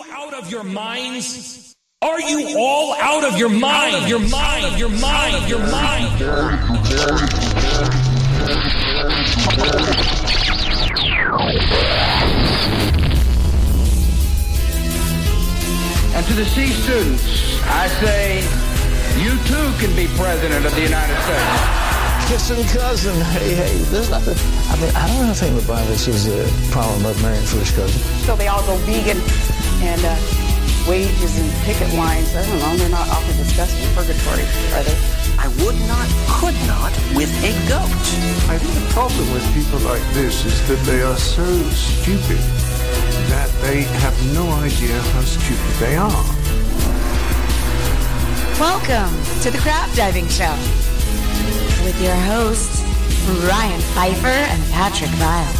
out of your minds? Are you all out of your mind? Your mind, your mind, your mind. And to the C students, I say, you too can be president of the United States. Kissing cousin, hey, there's nothing. I mean, I don't think the Bible says a problem about marrying first cousin. So they all go vegan and wages and picket lines. I don't know, they're not awfully disgusting. Purgatory, are they? I would not, could not with a goat. I think the problem with people like this is that they are so stupid that they have no idea how stupid they are. Welcome to the Crab Diving Show with your hosts, Ryan Pfeiffer and Patrick Vile.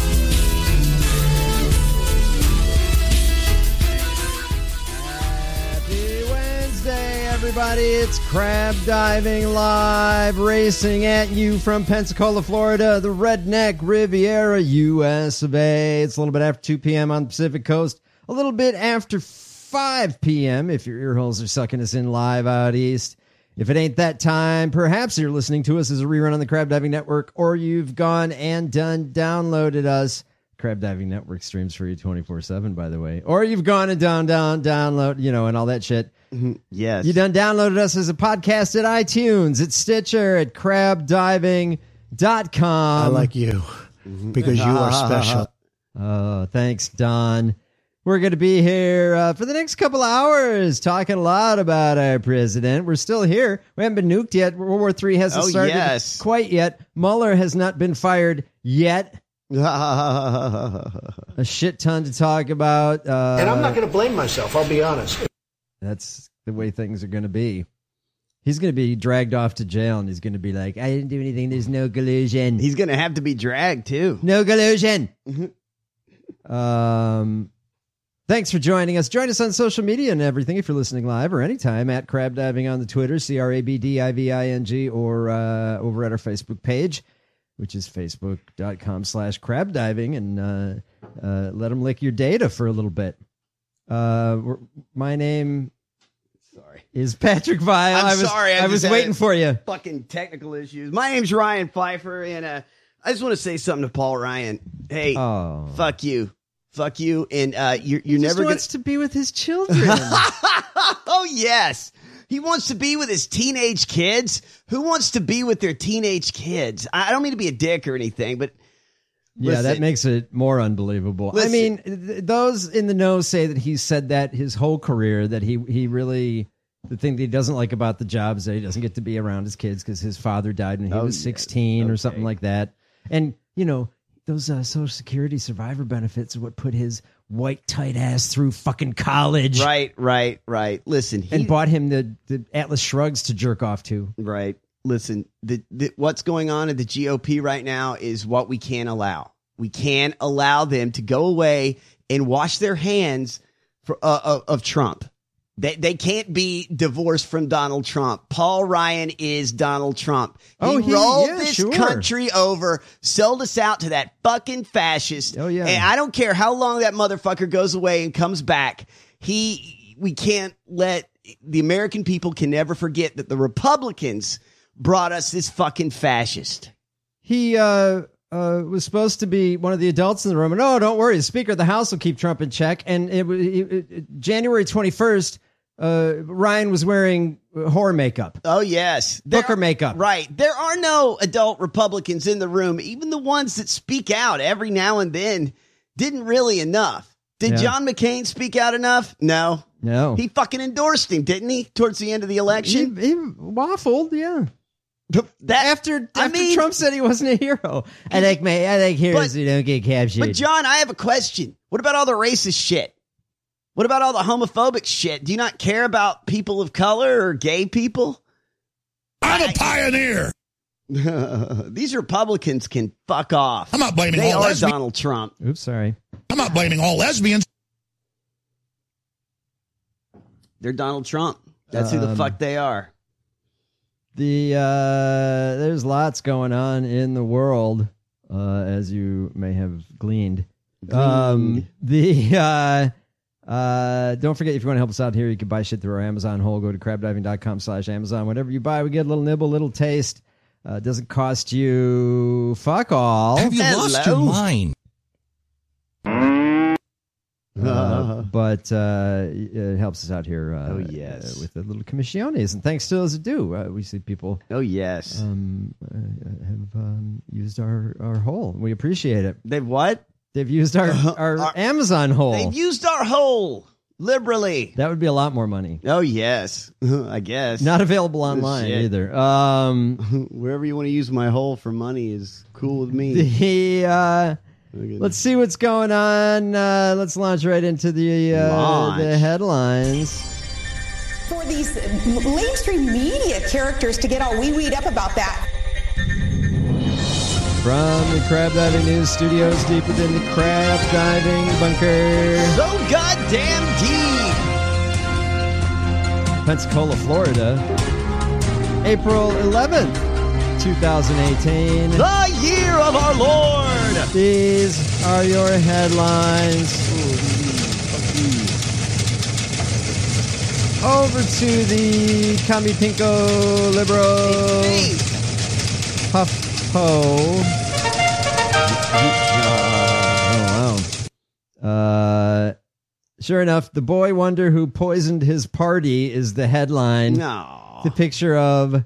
Happy Wednesday, everybody. It's Crab Diving Live, racing at you from Pensacola, Florida, the Redneck Riviera, US of A. It's a little bit after 2 p.m. on the Pacific Coast, a little bit after 5 p.m. if your ear holes are sucking us in live out east. If it ain't that time, perhaps you're listening to us as a rerun on the Crab Diving Network, or you've gone and downloaded us. Crab Diving Network streams for you 24/7, by the way. Or you've gone and download, and all that shit. Yes. You done downloaded us as a podcast at iTunes, at Stitcher, at crabdiving.com. I like you because you are special. Oh, thanks, Don. We're going to be here for the next couple hours talking a lot about our president. We're still here. We haven't been nuked yet. World War III hasn't started quite yet. Mueller has not been fired yet. A shit ton to talk about. And I'm not going to blame myself, I'll be honest. That's the way things are going to be. He's going to be dragged off to jail, and he's going to be like, I didn't do anything. There's no collusion. He's going to have to be dragged, too. No collusion. Thanks for joining us. Join us on social media and everything if you're listening live or anytime at Crab Diving on the Twitter, CRABDIVING, or over at our Facebook page, which is facebook.com/crabdiving, and let them lick your data for a little bit. My name is Patrick Vile. I was waiting for you. Fucking technical issues. My name's Ryan Pfeiffer, and I just want to say something to Paul Ryan. Hey, fuck you. Fuck you, and you're never wants to be with his children. Oh, yes. He wants to be with his teenage kids. Who wants to be with their teenage kids? I don't mean to be a dick or anything, but yeah, that makes it more unbelievable. Listen. I mean, those in the know say that he's said that his whole career, that he really, the thing that he doesn't like about the job is that he doesn't get to be around his kids because his father died when he was 16 or something like that. And, those Social Security survivor benefits are what put his white tight ass through fucking college. Right. Listen. And bought him the Atlas Shrugs to jerk off to. Right. Listen, what's going on in the GOP right now is what we can't allow. We can't allow them to go away and wash their hands of Trump. They can't be divorced from Donald Trump. Paul Ryan is Donald Trump. He rolled this country over, sold us out to that fucking fascist. Oh, yeah. And I don't care how long that motherfucker goes away and comes back. We can't let the American people can never forget that the Republicans brought us this fucking fascist. He was supposed to be one of the adults in the room. And, don't worry, the Speaker of the House will keep Trump in check. And January 21st, Ryan was wearing horror makeup. Oh, yes. Booker makeup. Right. There are no adult Republicans in the room. Even the ones that speak out every now and then didn't really enough. Did John McCain speak out enough? No. He fucking endorsed him, didn't he, towards the end of the election? He waffled, yeah. After Trump said he wasn't a hero. I like heroes who don't get captured. But, John, I have a question. What about all the racist shit? What about all the homophobic shit? Do you not care about people of color or gay people? I'm a pioneer. These Republicans can fuck off. I'm not blaming all lesbians. They are Donald Trump. Oops, sorry. I'm not blaming all lesbians. They're Donald Trump. That's who the fuck they are. There's lots going on in the world, as you may have gleaned. Don't forget, if you want to help us out here, you can buy shit through our Amazon hole. Go to crabdiving.com/Amazon. Whatever you buy, we get a little nibble, little taste. Doesn't cost you fuck all. Have you lost your mind? But it helps us out here. With the little commissiones, and thanks to those that do. We see people. Oh yes, have used our hole. We appreciate it. They've what? They've used our Amazon hole. They've used our hole liberally. That would be a lot more money. Oh yes, I guess. Not available online either. Wherever you want to use my hole for money is cool with me. Let's see what's going on. Let's launch right into the headlines. For these mainstream media characters to get all wee-weed up about that. From the Crab Diving News Studios, deep within the crab diving bunker. So goddamn deep. Pensacola, Florida. April 11th, 2018. The year of our Lord. These are your headlines. Over to the Kami Pinko Liberal HuffPo. Sure enough, the boy wonder who poisoned his party is the headline. No. The picture of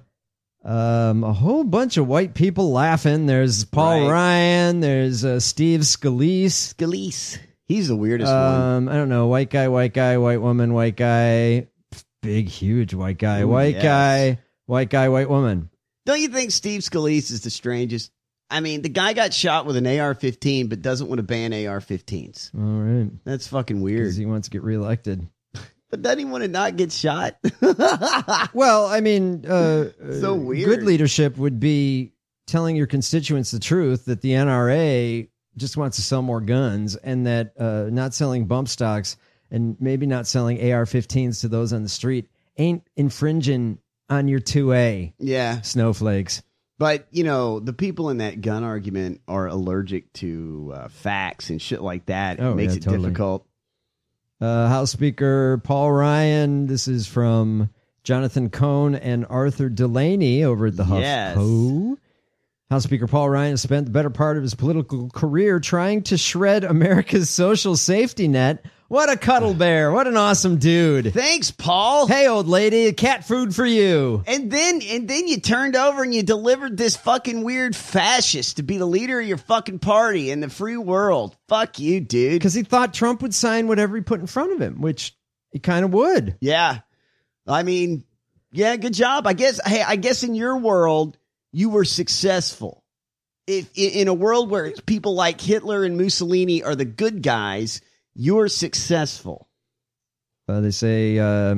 a whole bunch of white people laughing. There's Paul Ryan. There's Steve Scalise. Scalise. He's the weirdest one. I don't know. White guy, white woman, white guy. Big, huge white guy. Ooh, white guy, white woman. Don't you think Steve Scalise is the strangest? I mean, the guy got shot with an AR-15, but doesn't want to ban AR-15s. All right. That's fucking weird. Because he wants to get reelected. But doesn't he want to not get shot? Well, I mean, so weird. Good leadership would be telling your constituents the truth that the NRA just wants to sell more guns, and that not selling bump stocks and maybe not selling AR-15s to those on the street ain't infringing on your 2A. Yeah. Snowflakes. But, you know, the people in that gun argument are allergic to facts and shit like that. It makes it difficult. House Speaker Paul Ryan, this is from Jonathan Cohn and Arthur Delaney over at the HuffPo. House Speaker Paul Ryan spent the better part of his political career trying to shred America's social safety net. What a cuddle bear. What an awesome dude. Thanks, Paul. Hey, old lady, cat food for you. And then you turned over and you delivered this fucking weird fascist to be the leader of your fucking party in the free world. Fuck you, dude. Because he thought Trump would sign whatever he put in front of him, which he kind of would. Yeah. I mean, yeah, good job. I guess in your world, you were successful. If in a world where people like Hitler and Mussolini are the good guys, you're successful. They say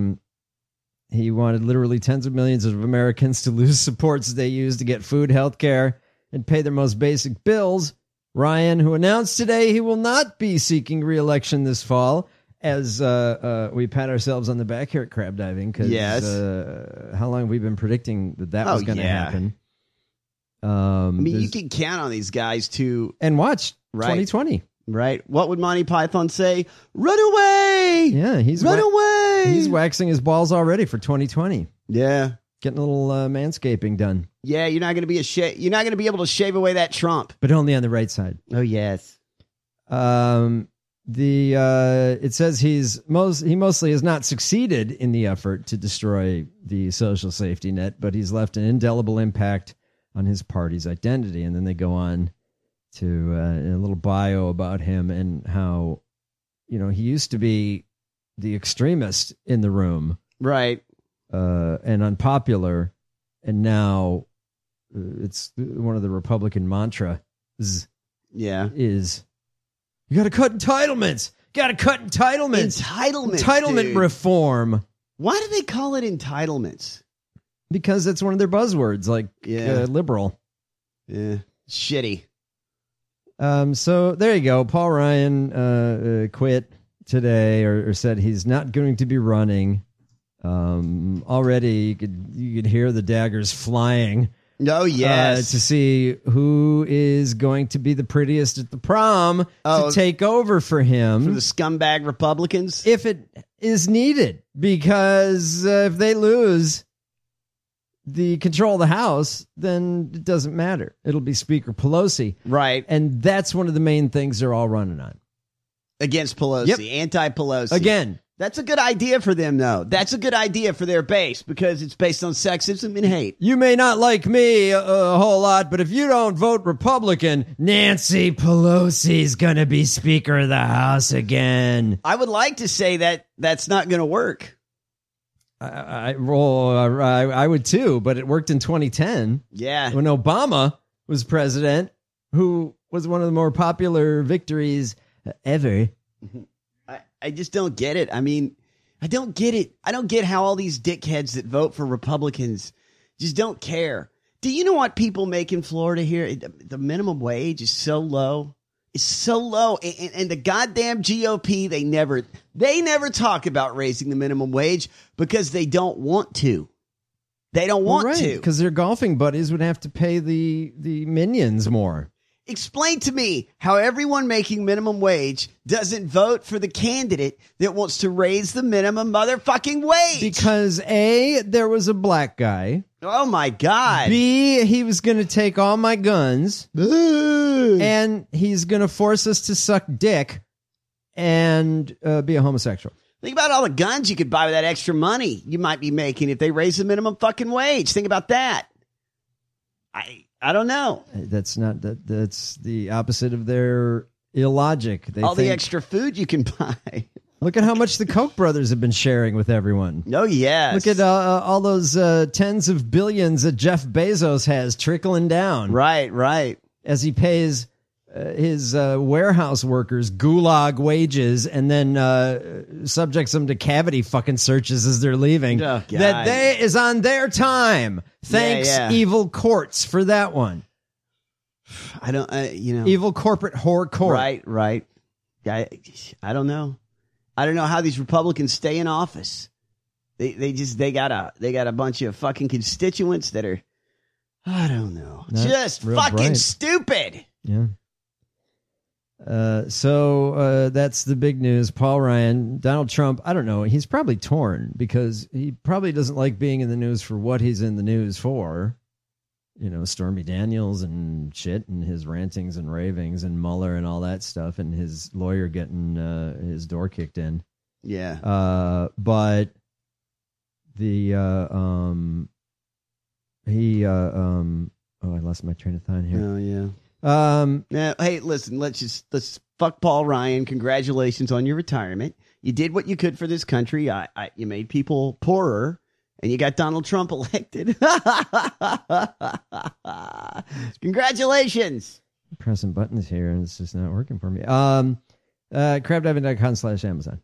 he wanted literally tens of millions of Americans to lose supports they use to get food, health care, and pay their most basic bills. Ryan, who announced today he will not be seeking re-election this fall, as we pat ourselves on the back here at Crab Diving, because how long have we been predicting that was going to happen? I mean, you can count on these guys to... And watch, 2020. Right. What would Monty Python say? Run away! Yeah, run away! He's waxing his balls already for 2020. Yeah. Getting a little manscaping done. Yeah, you're not going to be you're not going to be able to shave away that Trump. But only on the right side. Oh, yes. It says he mostly has not succeeded in the effort to destroy the social safety net, but he's left an indelible impact on his party's identity. And then they go on to a little bio about him and how, you know, he used to be the extremist in the room. Right. And unpopular. And now it's one of the Republican mantras. Yeah. Is you got to cut entitlements. Got to cut entitlements. Entitlement reform. Why do they call it entitlements? Because it's one of their buzzwords, like liberal. Yeah. Shitty. So there you go. Paul Ryan quit today, or said he's not going to be running. Already you could hear the daggers flying Oh, yes. To see who is going to be the prettiest at the prom to take over for him. For the scumbag Republicans? If it is needed. Because if they lose the control of the House, then it doesn't matter. It'll be Speaker Pelosi. Right. And that's one of the main things they're all running on. Against Pelosi. Yep. Anti-Pelosi. Again. That's a good idea for them, though. That's a good idea for their base because it's based on sexism and hate. You may not like me a whole lot, but if you don't vote Republican, Nancy Pelosi's going to be Speaker of the House again. I would like to say that that's not going to work. I would too, but it worked in 2010. Yeah. When Obama was president, who was one of the more popular victories ever. I just don't get it. I mean, I don't get it. I don't get how all these dickheads that vote for Republicans just don't care. Do you know what people make in Florida here? The minimum wage is so low. It's so low. And the goddamn GOP, they never talk about raising the minimum wage because they don't want to. They don't want to. Because their golfing buddies would have to pay the minions more. Explain to me how everyone making minimum wage doesn't vote for the candidate that wants to raise the minimum motherfucking wage. Because A, there was a black guy. Oh my God. B, he was going to take all my guns. And he's going to force us to suck dick and be a homosexual. Think about all the guns you could buy with that extra money you might be making if they raise the minimum fucking wage. Think about that. I don't know. That's not that. That's the opposite of their illogic. They all think, the extra food you can buy. Look at how much the Koch brothers have been sharing with everyone. Oh, yes. Look at all those tens of billions that Jeff Bezos has trickling down. Right. As he pays his warehouse workers gulag wages and then subjects them to cavity fucking searches as they're leaving. Oh, God. That is on their time. Thanks, evil courts, for that one. I don't, evil corporate whore court. Right. I don't know. I don't know how these Republicans stay in office. They got a bunch of fucking constituents that are, I don't know, Not just real fucking bright. stupid. Yeah. So that's the big news. Paul Ryan, Donald Trump, I don't know. He's probably torn because he probably doesn't like being in the news for what he's in the news for. You know, Stormy Daniels and shit and his rantings and ravings and Mueller and all that stuff and his lawyer getting his door kicked in. Yeah. But the I lost my train of thought here. Oh, yeah. Now, hey, listen, let's fuck Paul Ryan. Congratulations on your retirement. You did what you could for this country. You made people poorer, and you got Donald Trump elected. Congratulations. I'm pressing buttons here, and it's just not working for me. Crabdiving.com/Amazon.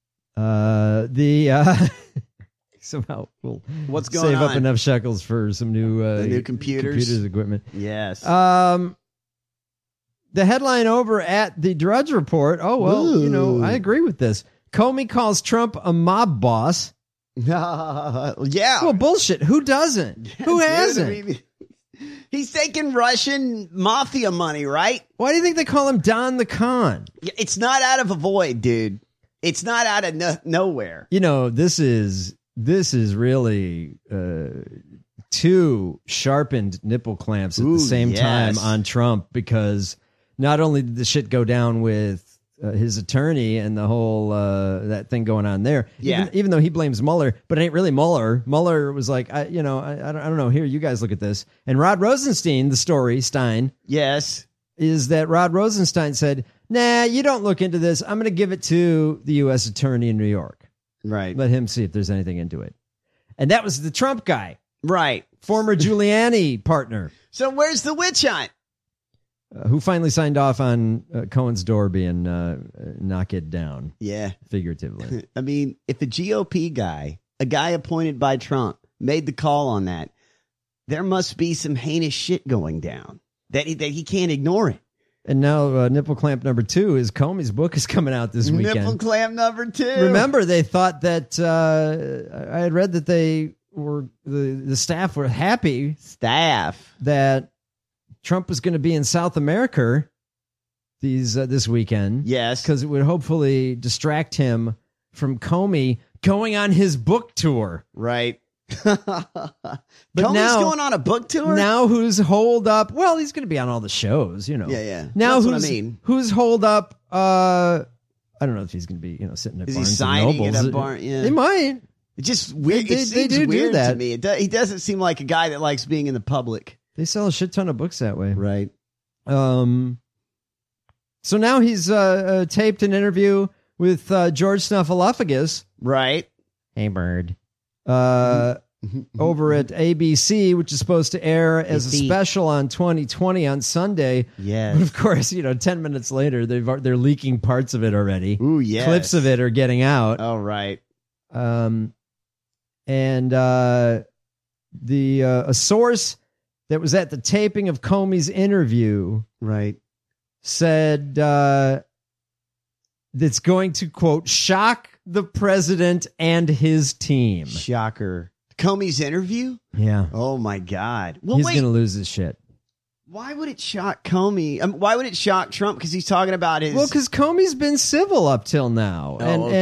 Somehow we'll What's going save on? up enough shekels for some new computers equipment. Yes. The headline over at the Drudge Report. Oh, well, Ooh. I agree with this. Comey calls Trump a mob boss. Yeah. Well, bullshit. Who doesn't? Who Dude, hasn't? I mean, he's taking Russian mafia money, right? Why do you think they call him Don the Con? It's not out of a void, dude. It's not out of nowhere. This is really two sharpened nipple clamps at the same time on Trump, because not only did the shit go down with his attorney and the whole that thing going on there, even though he blames Mueller, but it ain't really Mueller. Mueller was like, I don't know. Here, you guys look at this. And Rod Rosenstein, the story, Stein, is that Rod Rosenstein said, nah, you don't look into this. I'm going to give it to the U.S. attorney in New York. Right. Let him see if there's anything into it. And that was the Trump guy. Right. Former Giuliani partner. So where's the witch hunt? Who finally signed off on Cohen's door being knocked down. Yeah. Figuratively. I mean, if a GOP guy, a guy appointed by Trump, made the call on that, there must be some heinous shit going down that he can't ignore it. And now nipple clamp number 2 is Comey's book is coming out this weekend. Nipple clamp number 2. Remember, they thought that I had read that they the staff were happy staff that Trump was going to be in South America this weekend. Yes, because it would hopefully distract him from Comey going on his book tour. Right. But Comey's now, going on a book tour? Now who's holed up? Well, he's going to be on all the shows, you know. Yeah. Now That's who's, what I mean. Who's holed up? I don't know if he's going to be, sitting at Is Barnes he signing and at Nobles. a barn? Yeah. They might. It's just weird. They It seems do weird that. to me. He doesn't seem like a guy that likes being in the public. They sell a shit ton of books that way. Right. So now he's taped an interview with George Snuffleupagus. Right. Hey, Bird. Over at ABC, which is supposed to air as a special on 2020 on Sunday. Yes. But of course, 10 minutes later, they're leaking parts of it already. Ooh, yes. Clips of it are getting out. Oh, right. A source that was at the taping of Comey's interview, right, said that's going to, quote, shock the president and his team. Shocker. Comey's interview? Yeah. Oh, my God. Well, he's wait. going to lose his shit. Why would it shock Comey? Why would it shock Trump? Because he's talking about his... Well, because Comey's been civil up till now.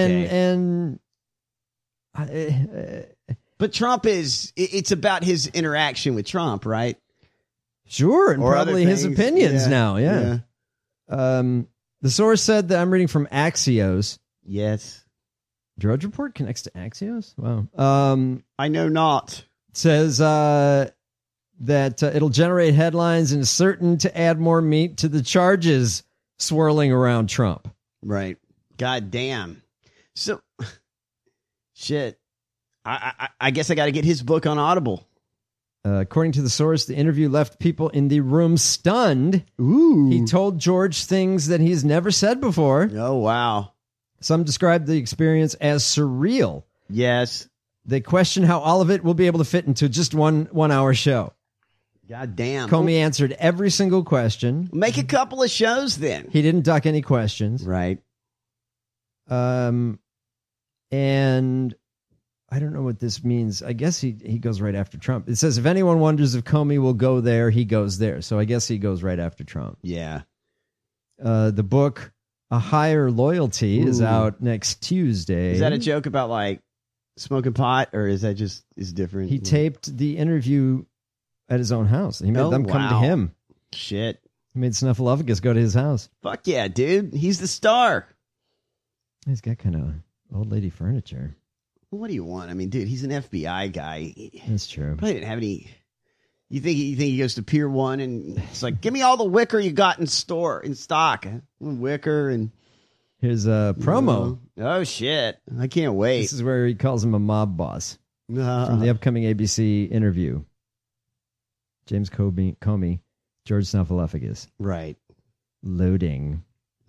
But Trump it's about his interaction with Trump, right? Sure, and Or probably other his things. opinions Yeah. now, yeah. The source said that I'm reading from Axios. Yes. Drudge Report connects to Axios? Wow. I know not. Says that it'll generate headlines and is certain to add more meat to the charges swirling around Trump. Right. God damn. So, shit. I guess I got to get his book on Audible. According to the source, the interview left people in the room stunned. Ooh. He told George things that he's never said before. Oh, wow. Some described the experience as surreal. Yes. They question how all of it will be able to fit into just one hour show. God damn. Comey answered every single question. Make a couple of shows then. He didn't duck any questions. Right. And I don't know what this means. I guess he goes right after Trump. It says if anyone wonders if Comey will go there, he goes there. So I guess he goes right after Trump. Yeah. The book A Higher Loyalty is out next Tuesday. Is that a joke about like smoking pot, or is that just different? He taped the interview at his own house. He made them come to him. Shit. He made Snuffleupagus go to his house. Fuck yeah, dude. He's the star. He's got kind of old lady furniture. What do you want? I mean, dude, he's an FBI guy. That's true. Probably didn't have any. You think he goes to Pier 1 and it's like, give me all the wicker you got in stock. Wicker and here's a promo. Oh shit! I can't wait. This is where he calls him a mob boss from the upcoming ABC interview. James Comey, George Snuffleupagus. Right. Loading.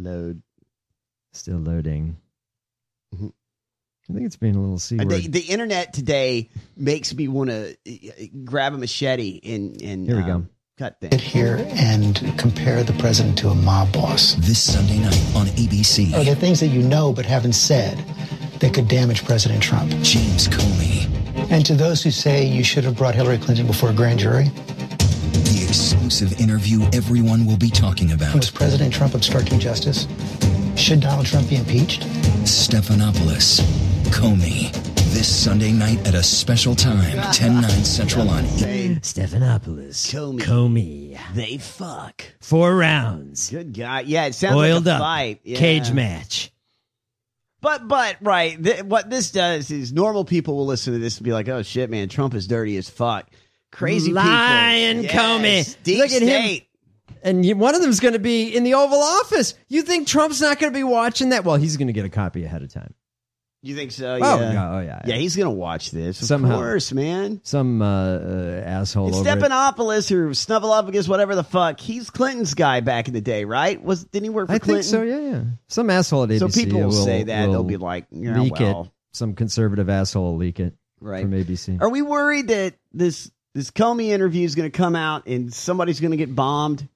Still loading. Mm-hmm. I think it's being a little C word. The internet today makes me want to grab a machete and here we go. Cut things. Sit here and compare the president to a mob boss. This Sunday night on ABC. Are there things that you know but haven't said that could damage President Trump? James Comey. And to those who say you should have brought Hillary Clinton before a grand jury? The exclusive interview everyone will be talking about. Was President Trump obstructing justice? Should Donald Trump be impeached? Stephanopoulos. Comey. This Sunday night at a special time, 10/9 Central on Stephanopoulos. Comey. They fuck. 4 rounds. Good guy. Yeah, it sounds Oiled like a up. fight. Yeah. Cage match. But right. What this does is normal people will listen to this and be like, oh shit, man, Trump is dirty as fuck. Crazy Lion people. Comey. Deep Look at state. him. And one of them's going to be in the Oval Office. You think Trump's not going to be watching that? Well, he's going to get a copy ahead of time. You think so? Oh, Yeah. yeah. Yeah, he's going to watch this. Of Somehow. course, man. Some asshole It's over it. Stephanopoulos or Snuffleupagus, whatever the fuck. He's Clinton's guy back in the day, right? Didn't he work for I Clinton? think so, yeah. Some asshole at ABC So people will say that. will They'll be like, yeah, leak well. it. Some conservative asshole will leak it Right. from ABC. Are we worried that this Comey interview is going to come out and somebody's going to get bombed?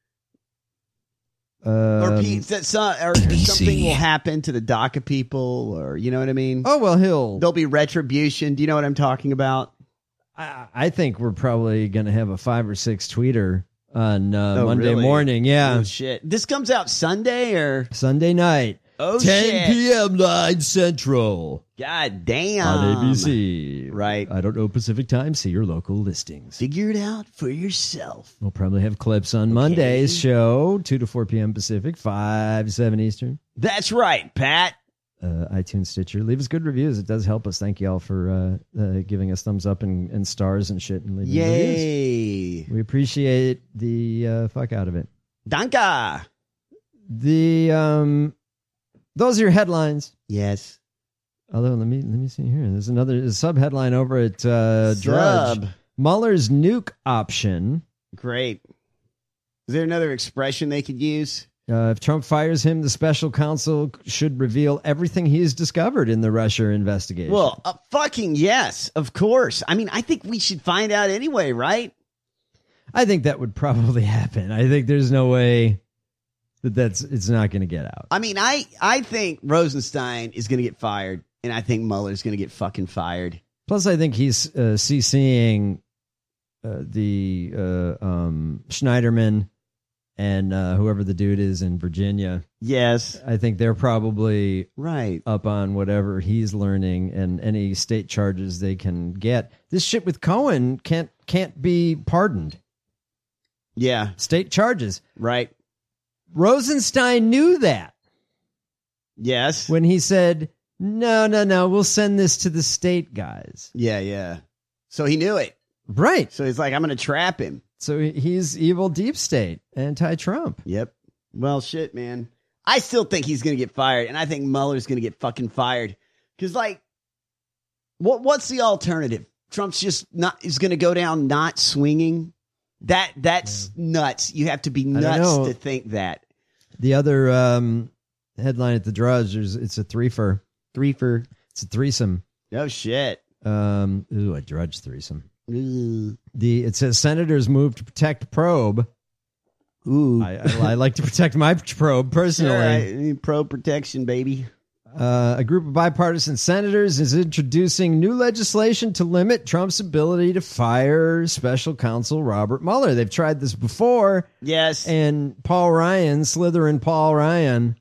Or something will happen to the DACA people, or you know what I mean? Oh, well, there'll be retribution. Do you know what I'm talking about? I think we're probably going to have a 5 or 6 tweeter on Monday morning. Yeah. Oh, shit. This comes out Sunday or? Sunday night. Oh, 10 shit. p.m. 9 Central. God damn. On ABC. Right. I don't know Pacific time. See your local listings. Figure it out for yourself. We'll probably have clips on Monday's show, 2 to 4 p.m. Pacific, 5 to 7 Eastern. That's right, Pat. iTunes, Stitcher. Leave us good reviews. It does help us. Thank you all for giving us thumbs up and stars and shit. And leaving reviews. We appreciate the fuck out of it. Danka. Those are your headlines. Yes. Although, let me see here. There's another sub-headline over at Drudge. Mueller's nuke option. Great. Is there another expression they could use? If Trump fires him, the special counsel should reveal everything he's discovered in the Russia investigation. Well, fucking yes, of course. I mean, I think we should find out anyway, right? I think that would probably happen. I think there's no way it's not going to get out. I mean, I think Rosenstein is going to get fired, and I think Mueller's going to get fucking fired. Plus, I think he's CCing the Schneiderman and whoever the dude is in Virginia. Yes. I think they're probably right up on whatever he's learning and any state charges they can get. This shit with Cohen can't be pardoned. Yeah. State charges. Right. Rosenstein knew that. Yes. When he said, no, we'll send this to the state guys. Yeah. So he knew it. Right. So he's like, I'm going to trap him. So he's evil deep state, anti-Trump. Yep. Well, shit, man. I still think he's going to get fired, and I think Mueller's going to get fucking fired. Because, like, what's the alternative? Trump's just is going to go down not swinging? That's nuts. You have to be nuts to think that. The other headline at the Drudge, it's a threefer. It's a threesome. Oh, shit. A Drudge threesome. It says senators move to protect probe. Ooh, I like to protect my probe personally. Right. Probe protection, baby. A group of bipartisan senators is introducing new legislation to limit Trump's ability to fire special counsel Robert Mueller. They've tried this before. Yes. And Slytherin Paul Ryan,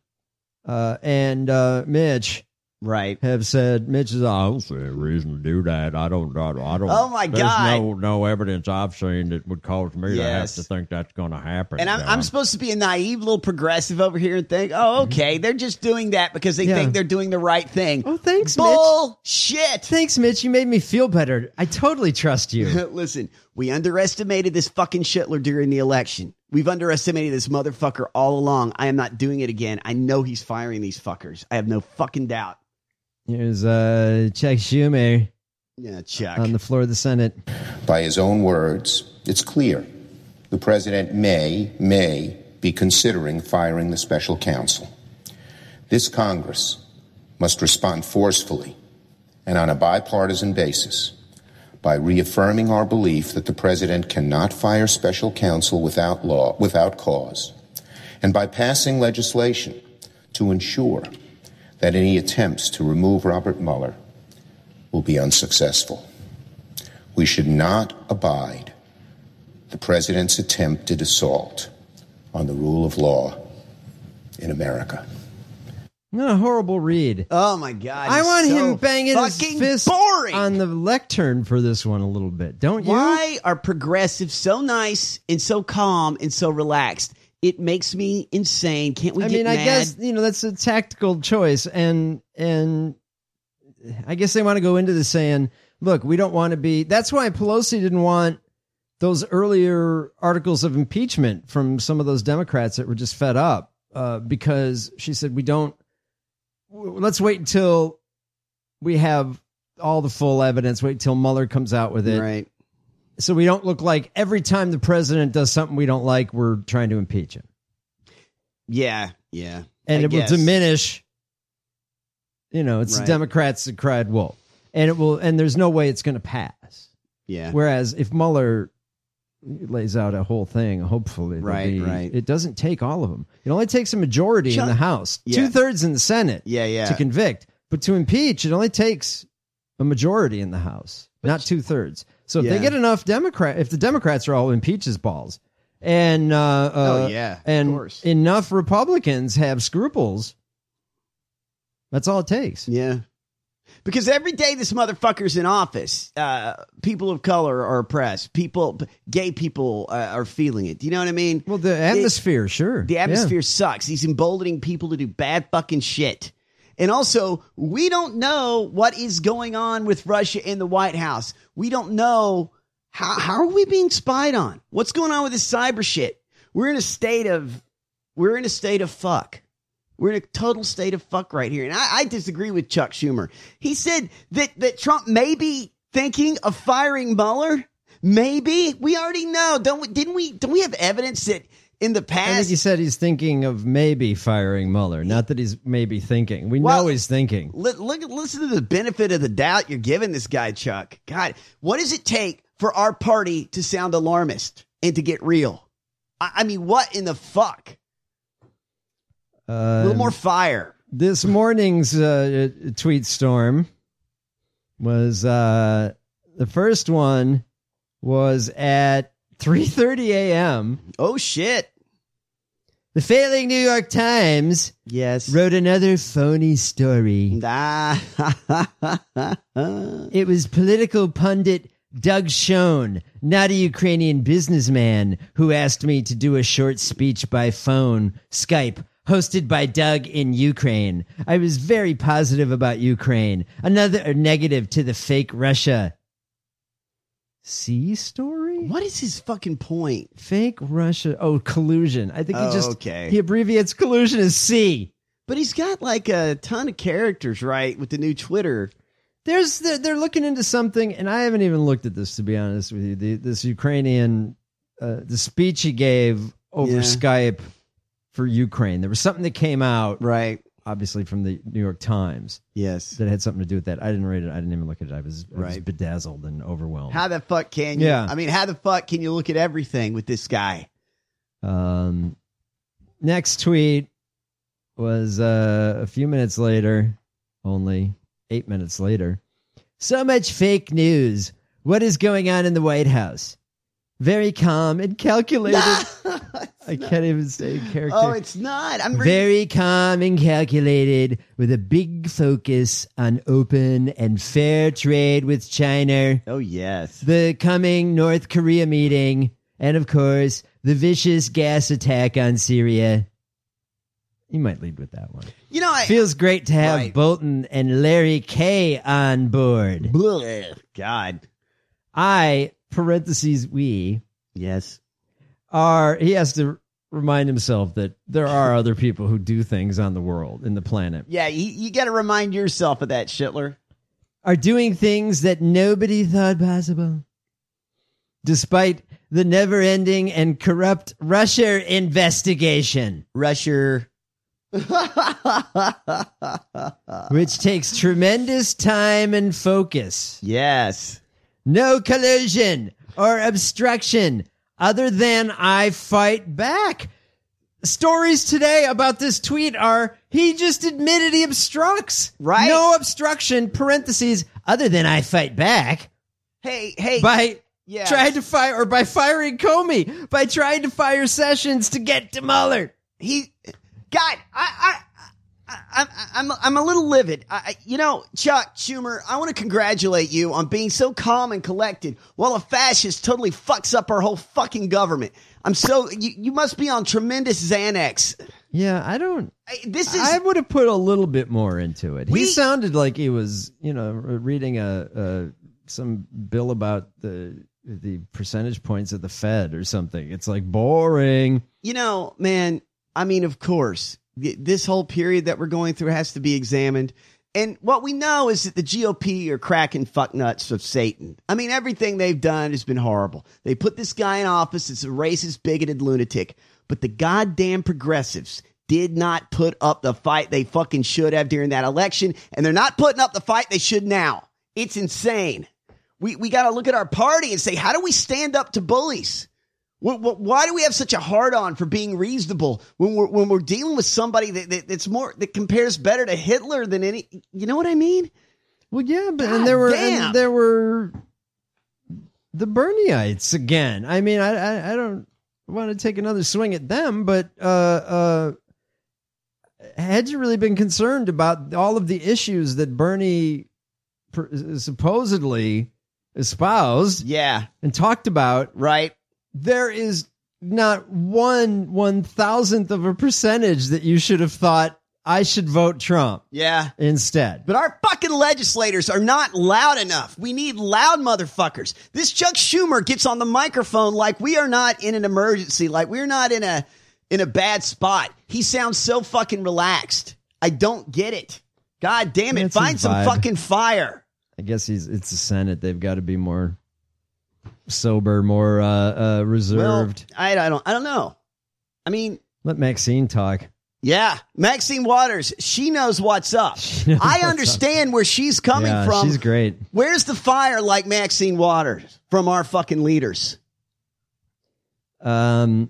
and Mitch. Right. Have said, Mitch is, I don't see a reason to do that. I don't. Oh my God. There's no evidence I've seen that would cause me to have to think that's going to happen. And I'm supposed to be a naive little progressive over here and think, oh, okay, they're just doing that because they think they're doing the right thing. Oh, thanks, Bullshit. Mitch. Thanks, Mitch. You made me feel better. I totally trust you. Listen, we underestimated this fucking Schittler during the election. We've underestimated this motherfucker all along. I am not doing it again. I know he's firing these fuckers. I have no fucking doubt. Here's Chuck Schumer. Yeah, Chuck. On the floor of the Senate. By his own words, it's clear the president may be considering firing the special counsel. This Congress must respond forcefully and on a bipartisan basis by reaffirming our belief that the president cannot fire special counsel without cause, and by passing legislation to ensure that any attempts to remove Robert Mueller will be unsuccessful. We should not abide the president's attempted assault on the rule of law in America. What a horrible read. Oh, my God. I want him banging his fist boring on the lectern for this one a little bit, don't you? Why are progressives so nice and so calm and so relaxed? It makes me insane. Can't we get mad? I guess, that's a tactical choice. And I guess they want to go into this saying, look, we don't want to be. That's why Pelosi didn't want those earlier articles of impeachment from some of those Democrats that were just fed up, because she said, let's wait until we have all the full evidence. Wait until Mueller comes out with it. Right. So we don't look like every time the president does something we don't like, we're trying to impeach him. Yeah. And it will diminish, it's the Democrats that cried wolf. And there's no way it's going to pass. Yeah. Whereas if Mueller lays out a whole thing, hopefully. Right. It doesn't take all of them. It only takes a majority in the House, 2/3 in the Senate to convict. But to impeach, it only takes a majority in the House, not 2/3. So if they get enough if the Democrats are all impeach his balls, and and enough Republicans have scruples, that's all it takes. Yeah. Because every day this motherfucker's in office, people of color are oppressed. Gay people are feeling it. Do you know what I mean? Well, the atmosphere, sure. The atmosphere sucks. He's emboldening people to do bad fucking shit. And also, we don't know what is going on with Russia in the White House. We don't know how are we being spied on? What's going on with this cyber shit? We're in a state of fuck. We're in a total state of fuck right here. And I disagree with Chuck Schumer. He said that Trump may be thinking of firing Mueller. Maybe. We already know. Don't we have evidence that in the past? I think he said he's thinking of maybe firing Mueller. Not that he's maybe thinking. We know he's thinking. Listen to the benefit of the doubt you're giving this guy, Chuck. God, what does it take for our party to sound alarmist and to get real? I mean, what in the fuck? A little more fire. This morning's tweet storm was the first one was at 3:30 a.m. Oh shit! The failing New York Times wrote another phony story. It was political pundit Doug Schoen, not a Ukrainian businessman, who asked me to do a short speech by phone, Skype, hosted by Doug in Ukraine. I was very positive about Ukraine. Another negative to the fake Russia. Story? What is his fucking point? Fake Russia. Oh, collusion. I think he abbreviates collusion as C. But he's got like a ton of characters, right, with the new Twitter. They're looking into something, and I haven't even looked at this, to be honest with you. This Ukrainian, the speech he gave over Skype for Ukraine. There was something that came out, right? Obviously from the New York Times. Yes. That had something to do with that. I didn't read it. I didn't even look at it. I was bedazzled and overwhelmed. How the fuck can you? Yeah. I mean, how the fuck can you look at everything with this guy? Next tweet was a few minutes later, only 8 minutes later. So much fake news. What is going on in the White House? Very calm and calculated. I can't even say character. Oh, it's not. Very calm and calculated, with a big focus on open and fair trade with China. Oh, yes. The coming North Korea meeting. And, of course, the vicious gas attack on Syria. You might lead with that one. You know, feels great to have Bolton and Larry K on board. God. We. Yes. He has to remind himself that there are other people who do things on the world, in the planet. Yeah, you got to remind yourself of that, Schittler. Are doing things that nobody thought possible. Despite the never-ending and corrupt Russia investigation. Which takes tremendous time and focus. Yes. No collusion or obstruction other than I fight back. Stories today about this tweet are he just admitted he obstructs. Right. No obstruction, parentheses, other than I fight back. Hey. By trying to fire, or by firing Comey, by trying to fire Sessions to get to Mueller. God, I'm a little livid. Chuck Schumer, I want to congratulate you on being so calm and collected while a fascist totally fucks up our whole fucking government. You must be on tremendous Xanax. Yeah, I would have put a little bit more into it. He sounded like he was, reading some bill about the percentage points of the Fed or something. It's like boring. Man, I mean, of course, this whole period that we're going through has to be examined. And what we know is that the GOP are cracking fucknuts of Satan. I mean, everything they've done has been horrible. They put this guy in office as a racist, bigoted lunatic. But the goddamn progressives did not put up the fight they fucking should have during that election. And they're not putting up the fight they should now. It's insane. We got to look at our party and say, how do we stand up to bullies? Why do we have such a hard-on for being reasonable when we're dealing with somebody that compares better to Hitler than any? You know what I mean? Well, yeah, but there were the Bernieites again. I mean, I don't want to take another swing at them, but had you really been concerned about all of the issues that Bernie supposedly espoused and talked about, right? There is not 1/1000th of a percentage that you should have thought I should vote Trump instead. But our fucking legislators are not loud enough. We need loud motherfuckers. This Chuck Schumer gets on the microphone like we are not in an emergency, like we're not in a bad spot. He sounds so fucking relaxed. I don't get it. God damn it. Find some fucking fire. I guess it's the Senate. They've got to be more sober, more reserved. Well, I don't know. I mean, let Maxine talk. Yeah, Maxine Waters, she knows what's up. I understand where she's coming from. She's great. Where's the fire like Maxine Waters from our fucking leaders? The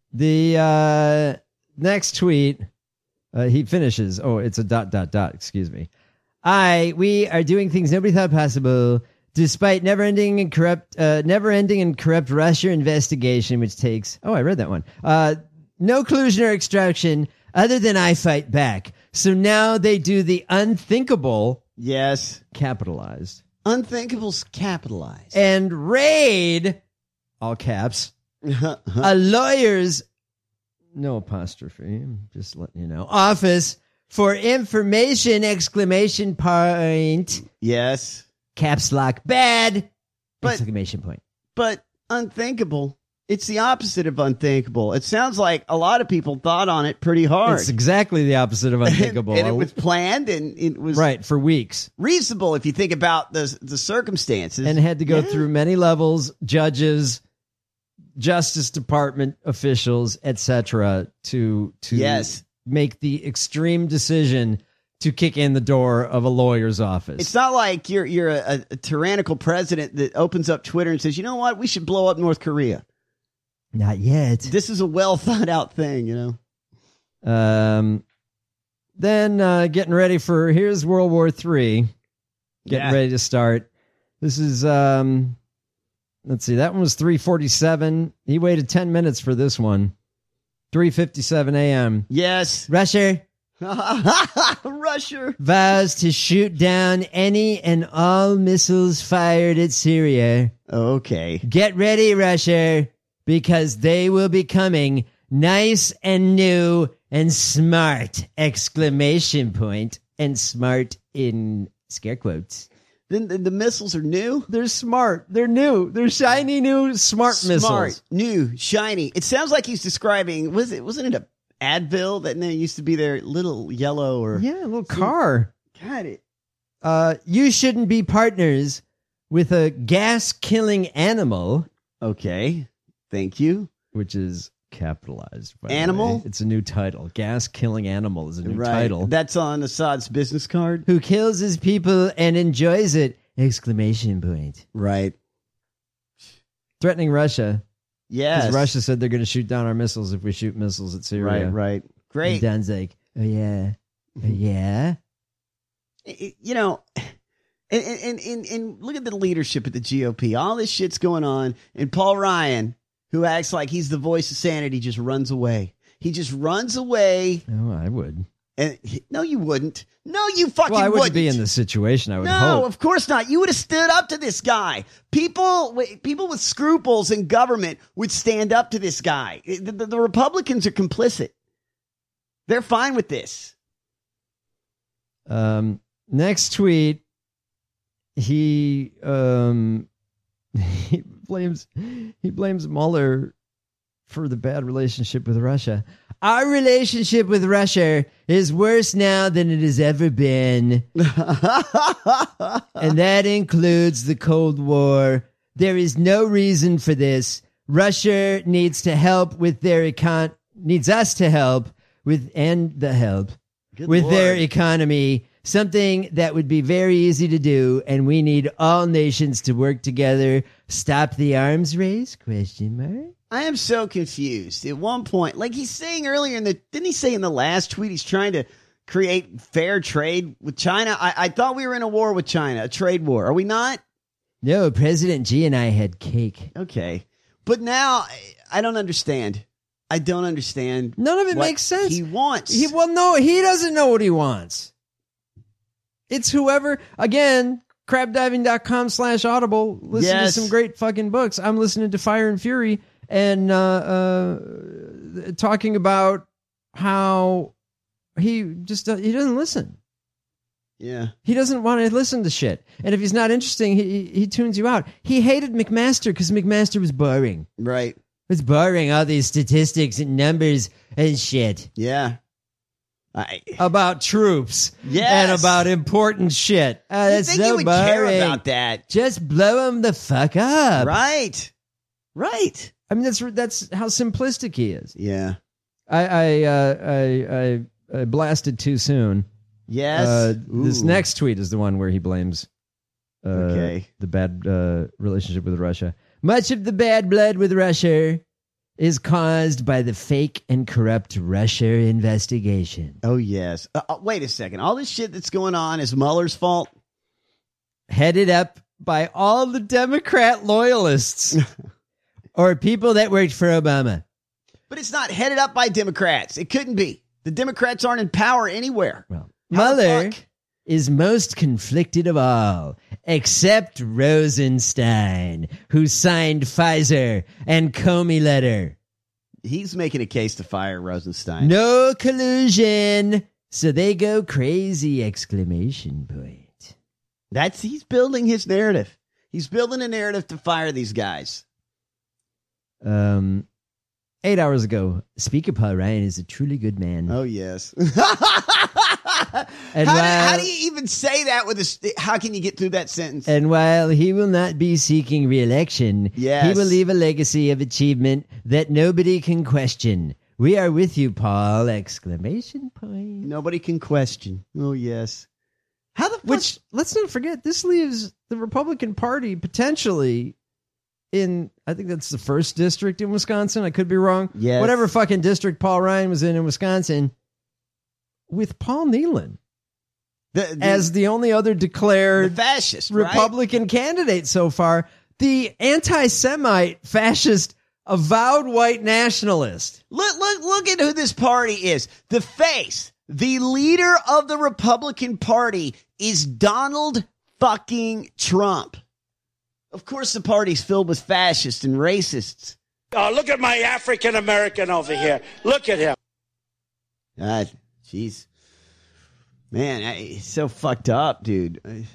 next tweet, he finishes. Oh, it's a ... Excuse me. We are doing things nobody thought possible, despite never-ending and corrupt Russia investigation, which takes. Oh, I read that one. No collusion or extraction. Other than I fight back. So now they do the unthinkable. Yes. Capitalized. Unthinkable's capitalized. And raid, all caps, a lawyer's, no apostrophe, I'm just letting you know, office for information, ! Yes. Caps lock bad, ! But unthinkable. It's the opposite of unthinkable. It sounds like a lot of people thought on it pretty hard. It's exactly the opposite of unthinkable. and it was planned and it was right for weeks. Reasonable if you think about the circumstances. And had to go through many levels, judges, Justice Department officials, etc. to make the extreme decision to kick in the door of a lawyer's office. It's not like you're a tyrannical president that opens up Twitter and says, you know what, we should blow up North Korea. Not yet. This is a well thought out thing, you know. Then getting ready for here's World War III. Getting ready to start. This is let's see. That one was 3:47. He waited 10 minutes for this one. 3:57 a.m. Yes. Russia. Russia vows to shoot down any and all missiles fired at Syria. Okay. Get ready, Russia. Because they will be coming nice and new and smart! ! And smart in scare quotes. Then the missiles are new? They're smart. They're new. They're shiny, new, smart missiles. New, shiny. It sounds like he's describing, wasn't it a Advil that used to be their little yellow or... Yeah, a little car. Got it. You shouldn't be partners with a gas-killing animal. Okay. Thank you. Which is capitalized. By animal? It's a new title. Gas Killing Animal is a new title. That's on Assad's business card. Who kills his people and enjoys it! ! Right. Threatening Russia. Yes. Because Russia said they're going to shoot down our missiles if we shoot missiles at Syria. Right. Great. And Dan's like, oh yeah. Oh yeah. You know... And look at the leadership at the GOP. All this shit's going on. And Paul Ryan, who acts like he's the voice of sanity, just runs away. He just runs away. Oh, I would. And no, you wouldn't. No, you fucking wouldn't. Well, I wouldn't be in this situation, I would hope. No, of course not. You would have stood up to this guy. People with scruples in government would stand up to this guy. The Republicans are complicit. They're fine with this. Next tweet. He blames Mueller for the bad relationship with Russia. Our relationship with Russia is worse now than it has ever been. And that includes the Cold War. There is no reason for this. Russia needs to help with their needs us to help with their economy. Something that would be very easy to do, and we need all nations to work together. Stop the arms race? ? I am so confused. At one point, like he's saying earlier didn't he say in the last tweet he's trying to create fair trade with China? I thought we were in a war with China, a trade war. Are we not? No, President G and I had cake. Okay. But now I don't understand. I don't understand. None of it what makes sense. He wants. He doesn't know what he wants. It's whoever, again, crabdiving.com/audible. Listen to some great fucking books. I'm listening to Fire and Fury and talking about how he doesn't listen. Yeah. He doesn't want to listen to shit. And if he's not interesting, he tunes you out. He hated McMaster because McMaster was boring. Right. It's boring, all these statistics and numbers and shit. Yeah. About troops. Yes. And about important shit. That's think so he would boring. care about that? Just blow him the fuck up. Right. Right. I mean, that's how simplistic he is. Yeah. I blasted too soon. Yes. This next tweet is the one where he blames the bad relationship with Russia. Much of the bad blood with Russia is caused by the fake and corrupt Russia investigation. Oh, yes. Wait a second. All this shit that's going on is Mueller's fault? Headed up by all the Democrat loyalists or people that worked for Obama. But it's not headed up by Democrats. It couldn't be. The Democrats aren't in power anywhere. Well, Mueller is most conflicted of all, except Rosenstein, who signed Pfizer and Comey letter. He's making a case to fire Rosenstein. No collusion, so they go crazy! ! He's building his narrative. He's building a narrative to fire these guys. 8 hours ago, Speaker Paul Ryan is a truly good man. Oh, yes. And how do you even say that how can you get through that sentence? And while he will not be seeking re-election, he will leave a legacy of achievement that nobody can question. We are with you, Paul! ! Nobody can question. Oh, yes. Which, let's not forget, this leaves the Republican Party potentially in, I think that's the 1st district in Wisconsin. I could be wrong. Yes. Whatever fucking district Paul Ryan was in Wisconsin, with Paul Nehlen as the only other declared fascist Republican candidate so far. The anti-Semite, fascist, avowed white nationalist. Look at who this party is. The face, the leader of the Republican Party is Donald fucking Trump. Of course, the party's filled with fascists and racists. Oh, look at my African American over here. Look at him. Jeez. Man, it's so fucked up, dude. I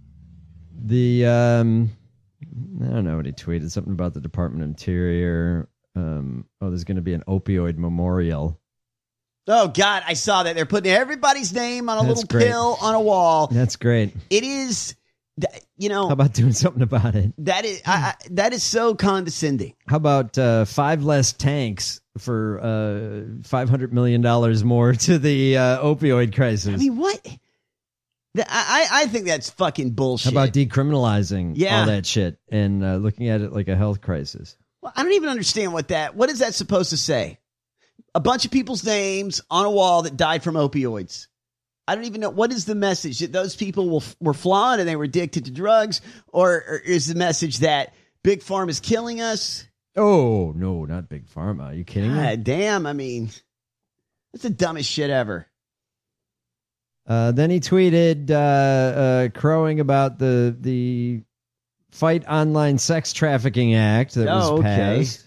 don't know what he tweeted. Something about the Department of Interior. There's going to be an opioid memorial. Oh, God, I saw that. They're putting everybody's name on a little pill on a wall. That's great. It is, How about doing something about it? That is so condescending. How about 5 less tanks for $500 million more to the opioid crisis? I mean, what? I think that's fucking bullshit. How about decriminalizing all that shit and looking at it like a health crisis? Well, I don't even understand what is that supposed to say? A bunch of people's names on a wall that died from opioids. I don't even know. What is the message? That those people were flawed and they were addicted to drugs? Or is the message that Big Pharma is killing us? Oh, no, not Big Pharma. Are you kidding me? God damn. I mean, that's the dumbest shit ever. Then he tweeted crowing about the Fight Online Sex Trafficking Act that was passed.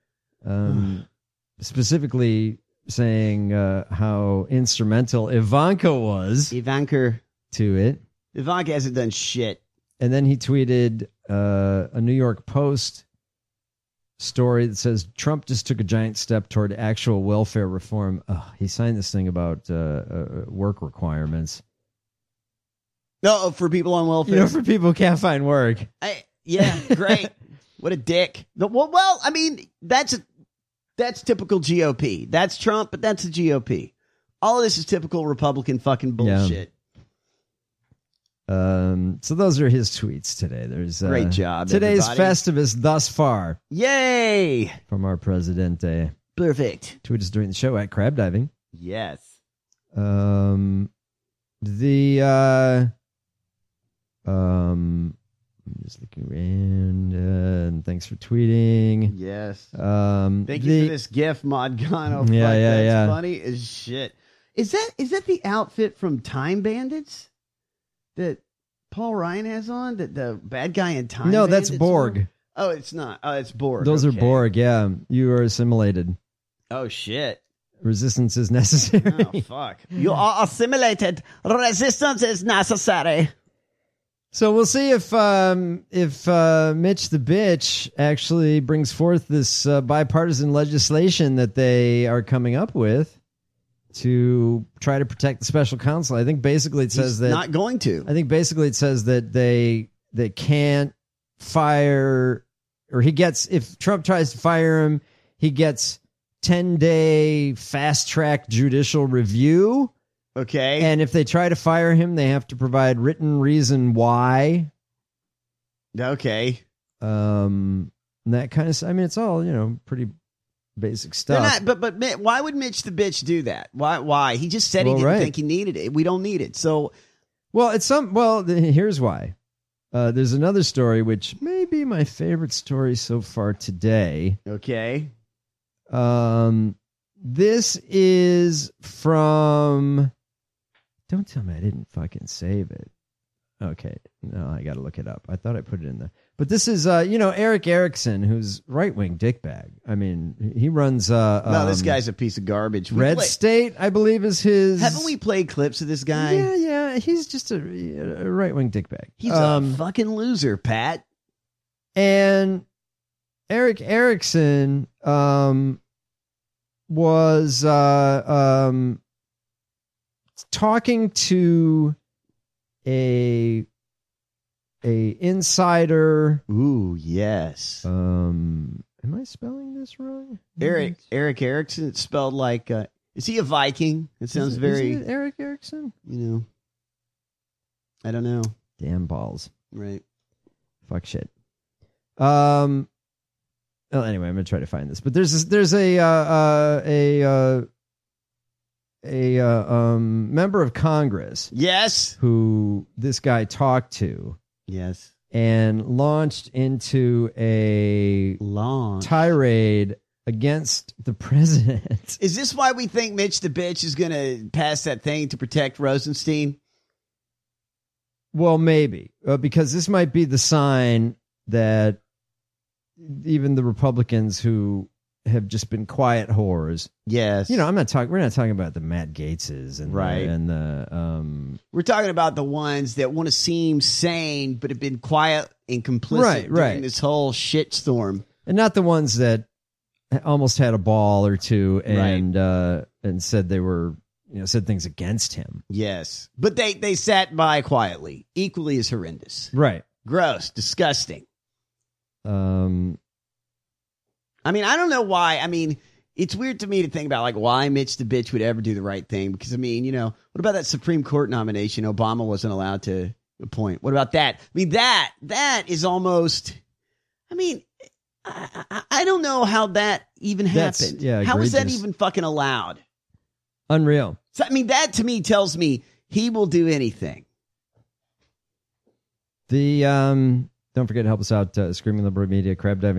Specifically saying how instrumental Ivanka was to it. Ivanka hasn't done shit. And then he tweeted a New York Post story that says Trump just took a giant step toward actual welfare reform. He signed this thing about work requirements. No, for people on welfare. For people who can't find work. Yeah, great. What a dick. Well, I mean, that's typical GOP. That's Trump, but that's the GOP. All of this is typical Republican fucking bullshit. So those are his tweets today. There's great job. Today's everybody. Festivus thus far. Yay! From our Presidente. Perfect. Tweet us during the show at Crab Diving. Yes. I'm just looking around, and thanks for tweeting. Yes. Thank you for this GIF, Modgano. Yeah, That's funny as shit. Is that the outfit from Time Bandits that Paul Ryan has on? That the bad guy in Time No, Bandits that's Borg. wore? Oh, it's not. Oh, it's Borg. Those are Okay. Borg, yeah. You are assimilated. Oh, shit. Resistance is necessary. Oh, fuck. You are assimilated. Resistance is necessary. So we'll see if Mitch the Bitch actually brings forth this bipartisan legislation that they are coming up with to try to protect the special counsel. I think basically it says He's that not going to. I think basically it says that they can't fire, or he gets, if Trump tries to fire him, he gets 10-day fast track judicial review. Okay. And if they try to fire him, they have to provide written reason why. Okay. That kind of, I mean, it's all, pretty basic stuff. But why would Mitch the Bitch do that? Why? He just said he didn't think he needed it. We don't need it. So, here's why. There's another story, which may be my favorite story so far today. Okay. This is from, don't tell me I didn't fucking save it. Okay. No, I got to look it up. I thought I put it in there. But this is, Eric Erickson, who's right-wing dickbag. I mean, he runs... no, this guy's a piece of garbage. Red State, I believe, is his... Haven't we played clips of this guy? Yeah. He's just a right-wing dickbag. He's a fucking loser, Pat. And Eric Erickson was talking to a insider. Ooh, yes. Am I spelling this wrong? Eric Erickson. It's spelled like. Is he a Viking? It sounds very. Is it Eric Erickson? I don't know. Damn balls. Right. Fuck shit. Well, anyway, I'm gonna try to find this. But there's a member of Congress. Yes. Who this guy talked to. Yes. And launched into a tirade against the president. Is this why we think Mitch the Bitch is going to pass that thing to protect Rosenstein? Well, maybe. Because this might be the sign that even the Republicans who have just been quiet whores. Yes. We're not talking about the Matt Gaetzes and right. We're talking about the ones that want to seem sane but have been quiet and complicit during this whole shitstorm. And not the ones that almost had a ball or two and said they were, said things against him. Yes. But they sat by quietly, equally as horrendous. Right. Gross, disgusting. I mean, I don't know why. I mean, it's weird to me to think about like why Mitch the Bitch would ever do the right thing. Because I mean, what about that Supreme Court nomination Obama wasn't allowed to appoint? What about that? I mean, that is almost. I mean, I don't know how that even happened. How was that even fucking allowed? Unreal. So I mean, that to me tells me he will do anything. Don't forget to help us out. Screaming Liberal Media,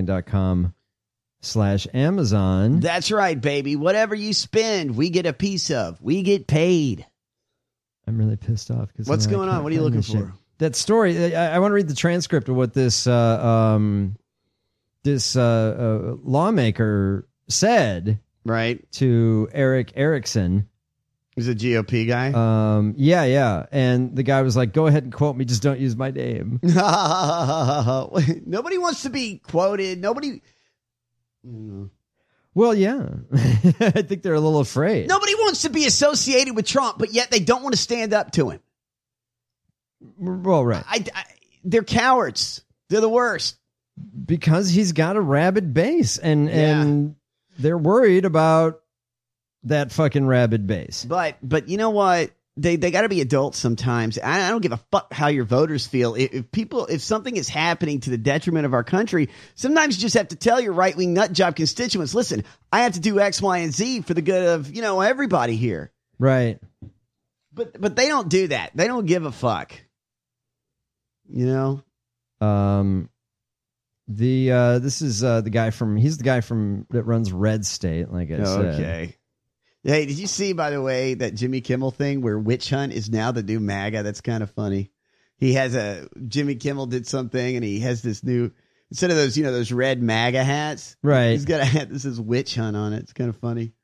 crabdiving.com/Amazon. That's right, baby. Whatever you spend, we get a piece of. We get paid. I'm really pissed off. What's going on? What are you looking for? Shit. That story. I want to read the transcript of what this lawmaker said. Right. To Eric Erickson. He's a GOP guy? Yeah. And the guy was like, go ahead and quote me. Just don't use my name. Nobody wants to be quoted. Nobody. Well, yeah. I think they're a little afraid. Nobody wants to be associated with Trump, but yet they don't want to stand up to him. Well, right. They're cowards. They're the worst. Because he's got a rabid base. And they're worried about that fucking rabid base. But you know what? They got to be adults sometimes. I don't give a fuck how your voters feel. If something is happening to the detriment of our country, sometimes you just have to tell your right-wing nut job constituents, listen, I have to do X, Y, and Z for the good of, everybody here. Right. But they don't do that. They don't give a fuck. This is the guy from that runs Red State, like I said. Okay. Hey, did you see, by the way, that Jimmy Kimmel thing where Witch Hunt is now the new MAGA? That's kind of funny. Jimmy Kimmel did something and he has this new, instead of those red MAGA hats, right? He's got a hat that says Witch Hunt on it. It's kind of funny.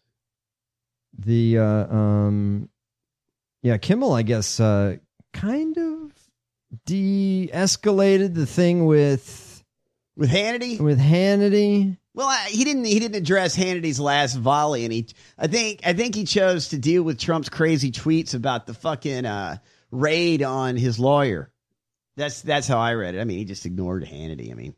Kimmel, I guess, kind of de-escalated the thing with Hannity. With Hannity. Well, he didn't address Hannity's last volley, and I think he chose to deal with Trump's crazy tweets about the fucking raid on his lawyer. That's how I read it. I mean, he just ignored Hannity. I mean,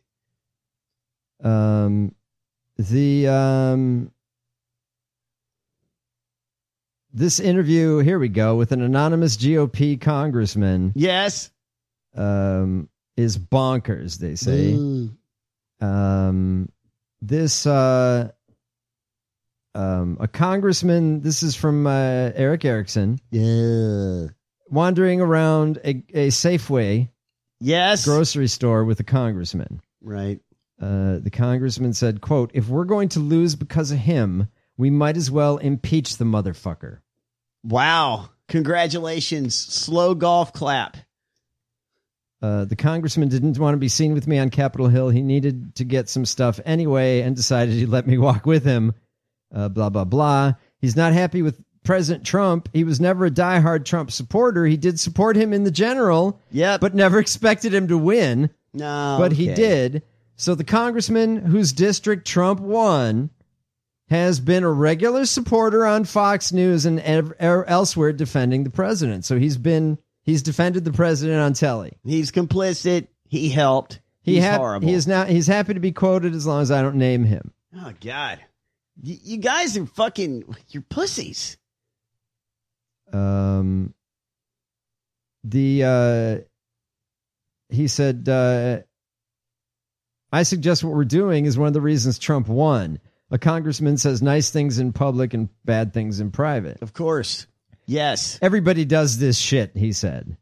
this interview, here we go, with an anonymous GOP congressman. Yes. Is bonkers, they say. A congressman, this is from Eric Erickson. Yeah. Wandering around a Safeway. Yes. Grocery store with a congressman. Right. The congressman said, quote, "If we're going to lose because of him, we might as well impeach the motherfucker." Wow. Congratulations. Slow golf clap. The congressman didn't want to be seen with me on Capitol Hill. He needed to get some stuff anyway and decided he'd let me walk with him. Blah, blah, blah. He's not happy with President Trump. He was never a diehard Trump supporter. He did support him in the general, but never expected him to win. No, but he did. So the congressman whose district Trump won has been a regular supporter on Fox News and elsewhere defending the president. So he's defended the president on telly. He's complicit. He helped. He's horrible. He's happy to be quoted as long as I don't name him. Oh God, you guys are you're pussies. He said, "I suggest what we're doing is one of the reasons Trump won. A congressman says nice things in public and bad things in private." Of course. Yes. Everybody does this shit, he said.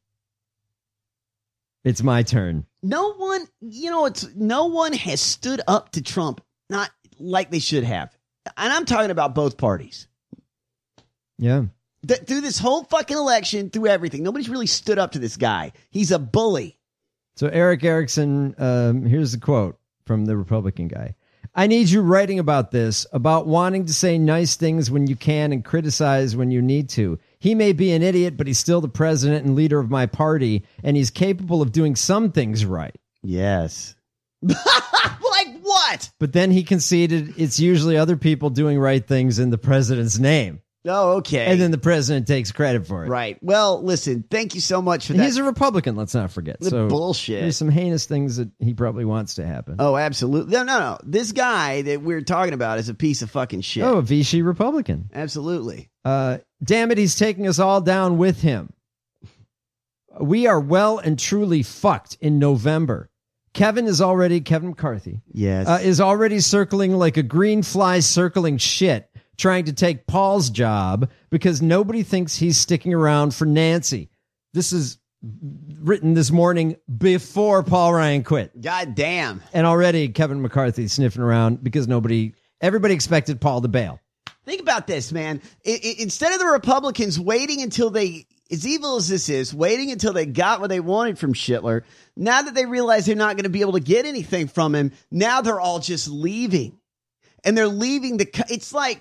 It's my turn. No one has stood up to Trump, not like they should have. And I'm talking about both parties. Yeah. Through this whole fucking election, through everything, nobody's really stood up to this guy. He's a bully. So Eric Erickson, here's the quote from the Republican guy. "I need you writing about this, about wanting to say nice things when you can and criticize when you need to. He may be an idiot, but he's still the president and leader of my party, and he's capable of doing some things right." Yes. Like what? But then he conceded it's usually other people doing right things in the president's name. Oh, okay. And then the president takes credit for it. Right. Well, listen, thank you so much for that. He's a Republican, let's not forget. So bullshit. There's some heinous things that he probably wants to happen. Oh, absolutely. No. This guy that we're talking about is a piece of fucking shit. Oh, a Vichy Republican. Absolutely. Damn it, he's taking us all down with him. We are well and truly fucked in November. Kevin McCarthy. Yes. Is already circling like a green fly circling shit, trying to take Paul's job because nobody thinks he's sticking around for Nancy. This is written this morning before Paul Ryan quit. God damn. And already Kevin McCarthy sniffing around because everybody expected Paul to bail. Think about this, man. Instead of the Republicans waiting until as evil as this is, waiting until they got what they wanted from Schittler, now that they realize they're not going to be able to get anything from him, now they're all just leaving. And they're leaving it's like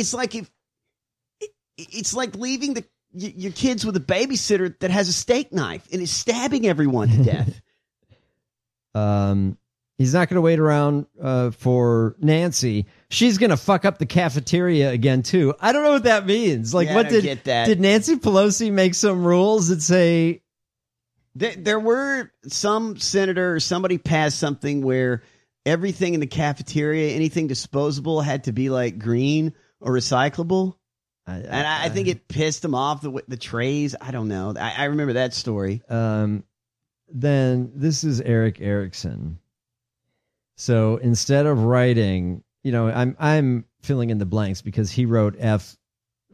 leaving your kids with a babysitter that has a steak knife and is stabbing everyone to death. He's not going to wait around for Nancy. She's going to fuck up the cafeteria again, too. I don't know what that means. Like, what did Nancy Pelosi make some rules that say there were some senator or somebody passed something where everything in the cafeteria, anything disposable, had to be like green or recyclable? I think it pissed them off, the trays. I don't know. I remember that story. Then this is Eric Erickson. So instead of writing, I'm filling in the blanks because he wrote F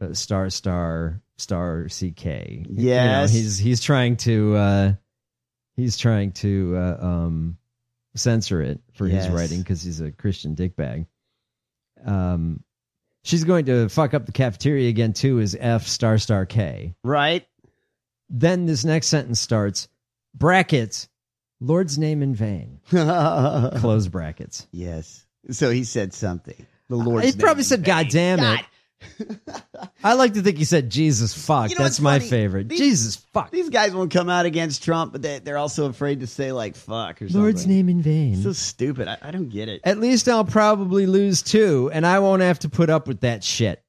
*******CK. Yes. He's trying to He's trying to censor it for his Yes. writing because he's a Christian dickbag. She's going to fuck up the cafeteria again, too, is F***K. Right. Then this next sentence starts, brackets, Lord's name in vain. Close brackets. Yes. So he said something. The Lord's He name probably in said, vain. God damn it. I like to think he said, Jesus fuck. You know That's what's my funny? favorite. Jesus fuck. These guys won't come out against Trump, but they're also afraid to say, like, fuck or something. Lord's name in vain. So stupid. I don't get it. At least I'll probably lose too, and I won't have to put up with that shit.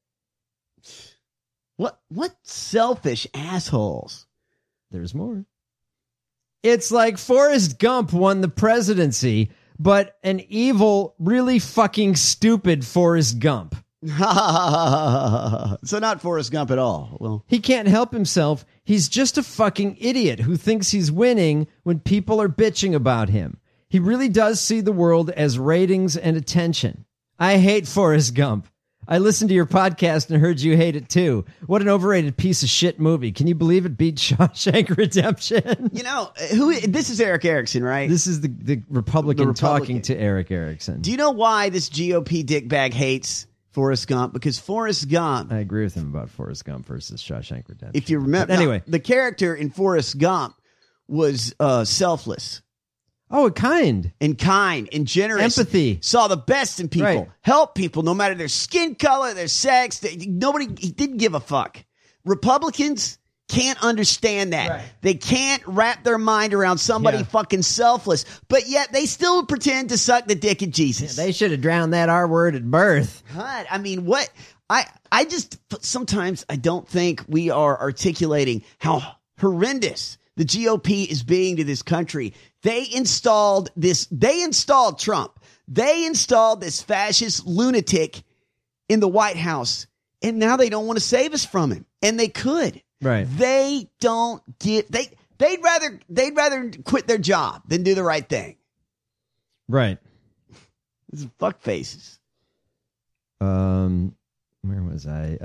What selfish assholes. There's more. It's like Forrest Gump won the presidency, but an evil, really fucking stupid Forrest Gump. So not Forrest Gump at all. Well, he can't help himself. He's just a fucking idiot who thinks he's winning when people are bitching about him. He really does see the world as ratings and attention. I hate Forrest Gump. I listened to your podcast and heard you hate it too. What an overrated piece of shit movie. Can you believe it beat Shawshank Redemption? You know, this is Eric Erickson, right? This is the Republican talking to Eric Erickson. Do you know why this GOP dickbag hates Forrest Gump? Because Forrest Gump... I agree with him about Forrest Gump versus Shawshank Redemption. If you remember... But anyway. The character in Forrest Gump was selfless. Oh, kind. And generous. Empathy. Saw the best in people. Right. Help people no matter their skin color, their sex. He didn't give a fuck. Republicans can't understand that. Right. They can't wrap their mind around somebody fucking selfless, but yet they still pretend to suck the dick of Jesus. Yeah, they should have drowned that R word at birth. God, I mean, what? I just, sometimes I don't think we are articulating how horrendous the GOP is being to this country. They installed Trump. They installed this fascist lunatic in the White House, and now they don't want to save us from him. And they could. Right. They don't get they'd rather quit their job than do the right thing. Right. This is fuck faces. Where was I?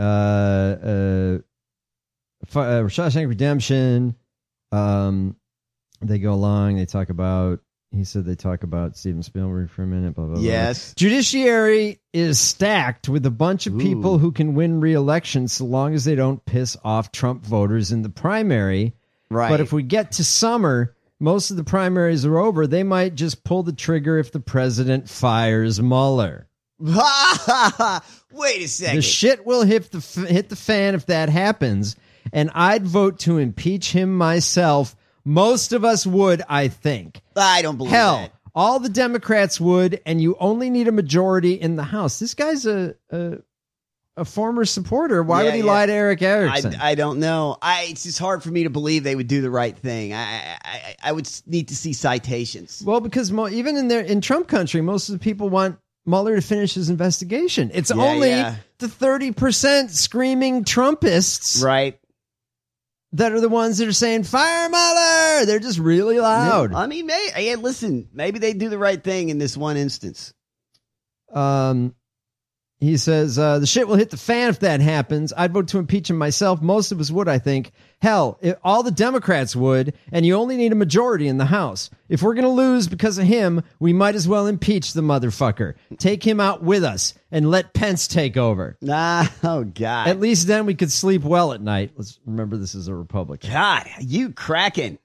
Shawshank Redemption. They go along. They talk about. He said they talk about Steven Spielberg for a minute. Blah blah blah. Yes. Judiciary is stacked with a bunch of people who can win re-election so long as they don't piss off Trump voters in the primary. Right. But if we get to summer, most of the primaries are over. They might just pull the trigger if the president fires Mueller. Wait a second. The shit will hit the fan if that happens, and I'd vote to impeach him myself. Most of us would, I think. I don't believe Hell, that. all the Democrats would, and you only need a majority in the House. This guy's a former supporter. Why would he lie to Eric Erickson? I don't know. It's just hard for me to believe they would do the right thing. I would need to see citations. Well, because even in Trump country, most of the people want Mueller to finish his investigation. It's only the 30% screaming Trumpists, right, that are the ones that are saying, fire Mueller! They're just really loud. I mean, maybe they do the right thing in this one instance. He says, the shit will hit the fan if that happens. I'd vote to impeach him myself. Most of us would, I think. Hell, all the Democrats would, and you only need a majority in the House. If we're going to lose because of him, we might as well impeach the motherfucker. Take him out with us and let Pence take over. Oh, God. At least then we could sleep well at night. Let's remember this is a Republican. God, you cracking.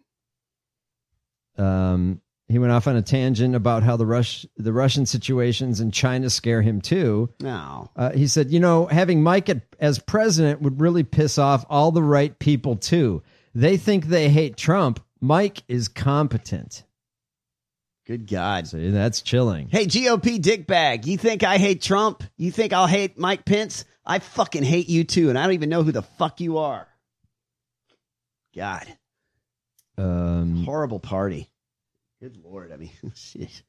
He went off on a tangent about how the Russian situations in China scare him too. No. He said, having Mike as president would really piss off all the right people too. They think they hate Trump. Mike is competent. Good God. So that's chilling. Hey, GOP dickbag, you think I hate Trump? You think I'll hate Mike Pence? I fucking hate you too, and I don't even know who the fuck you are. God. Horrible party. Good Lord. I mean, shit.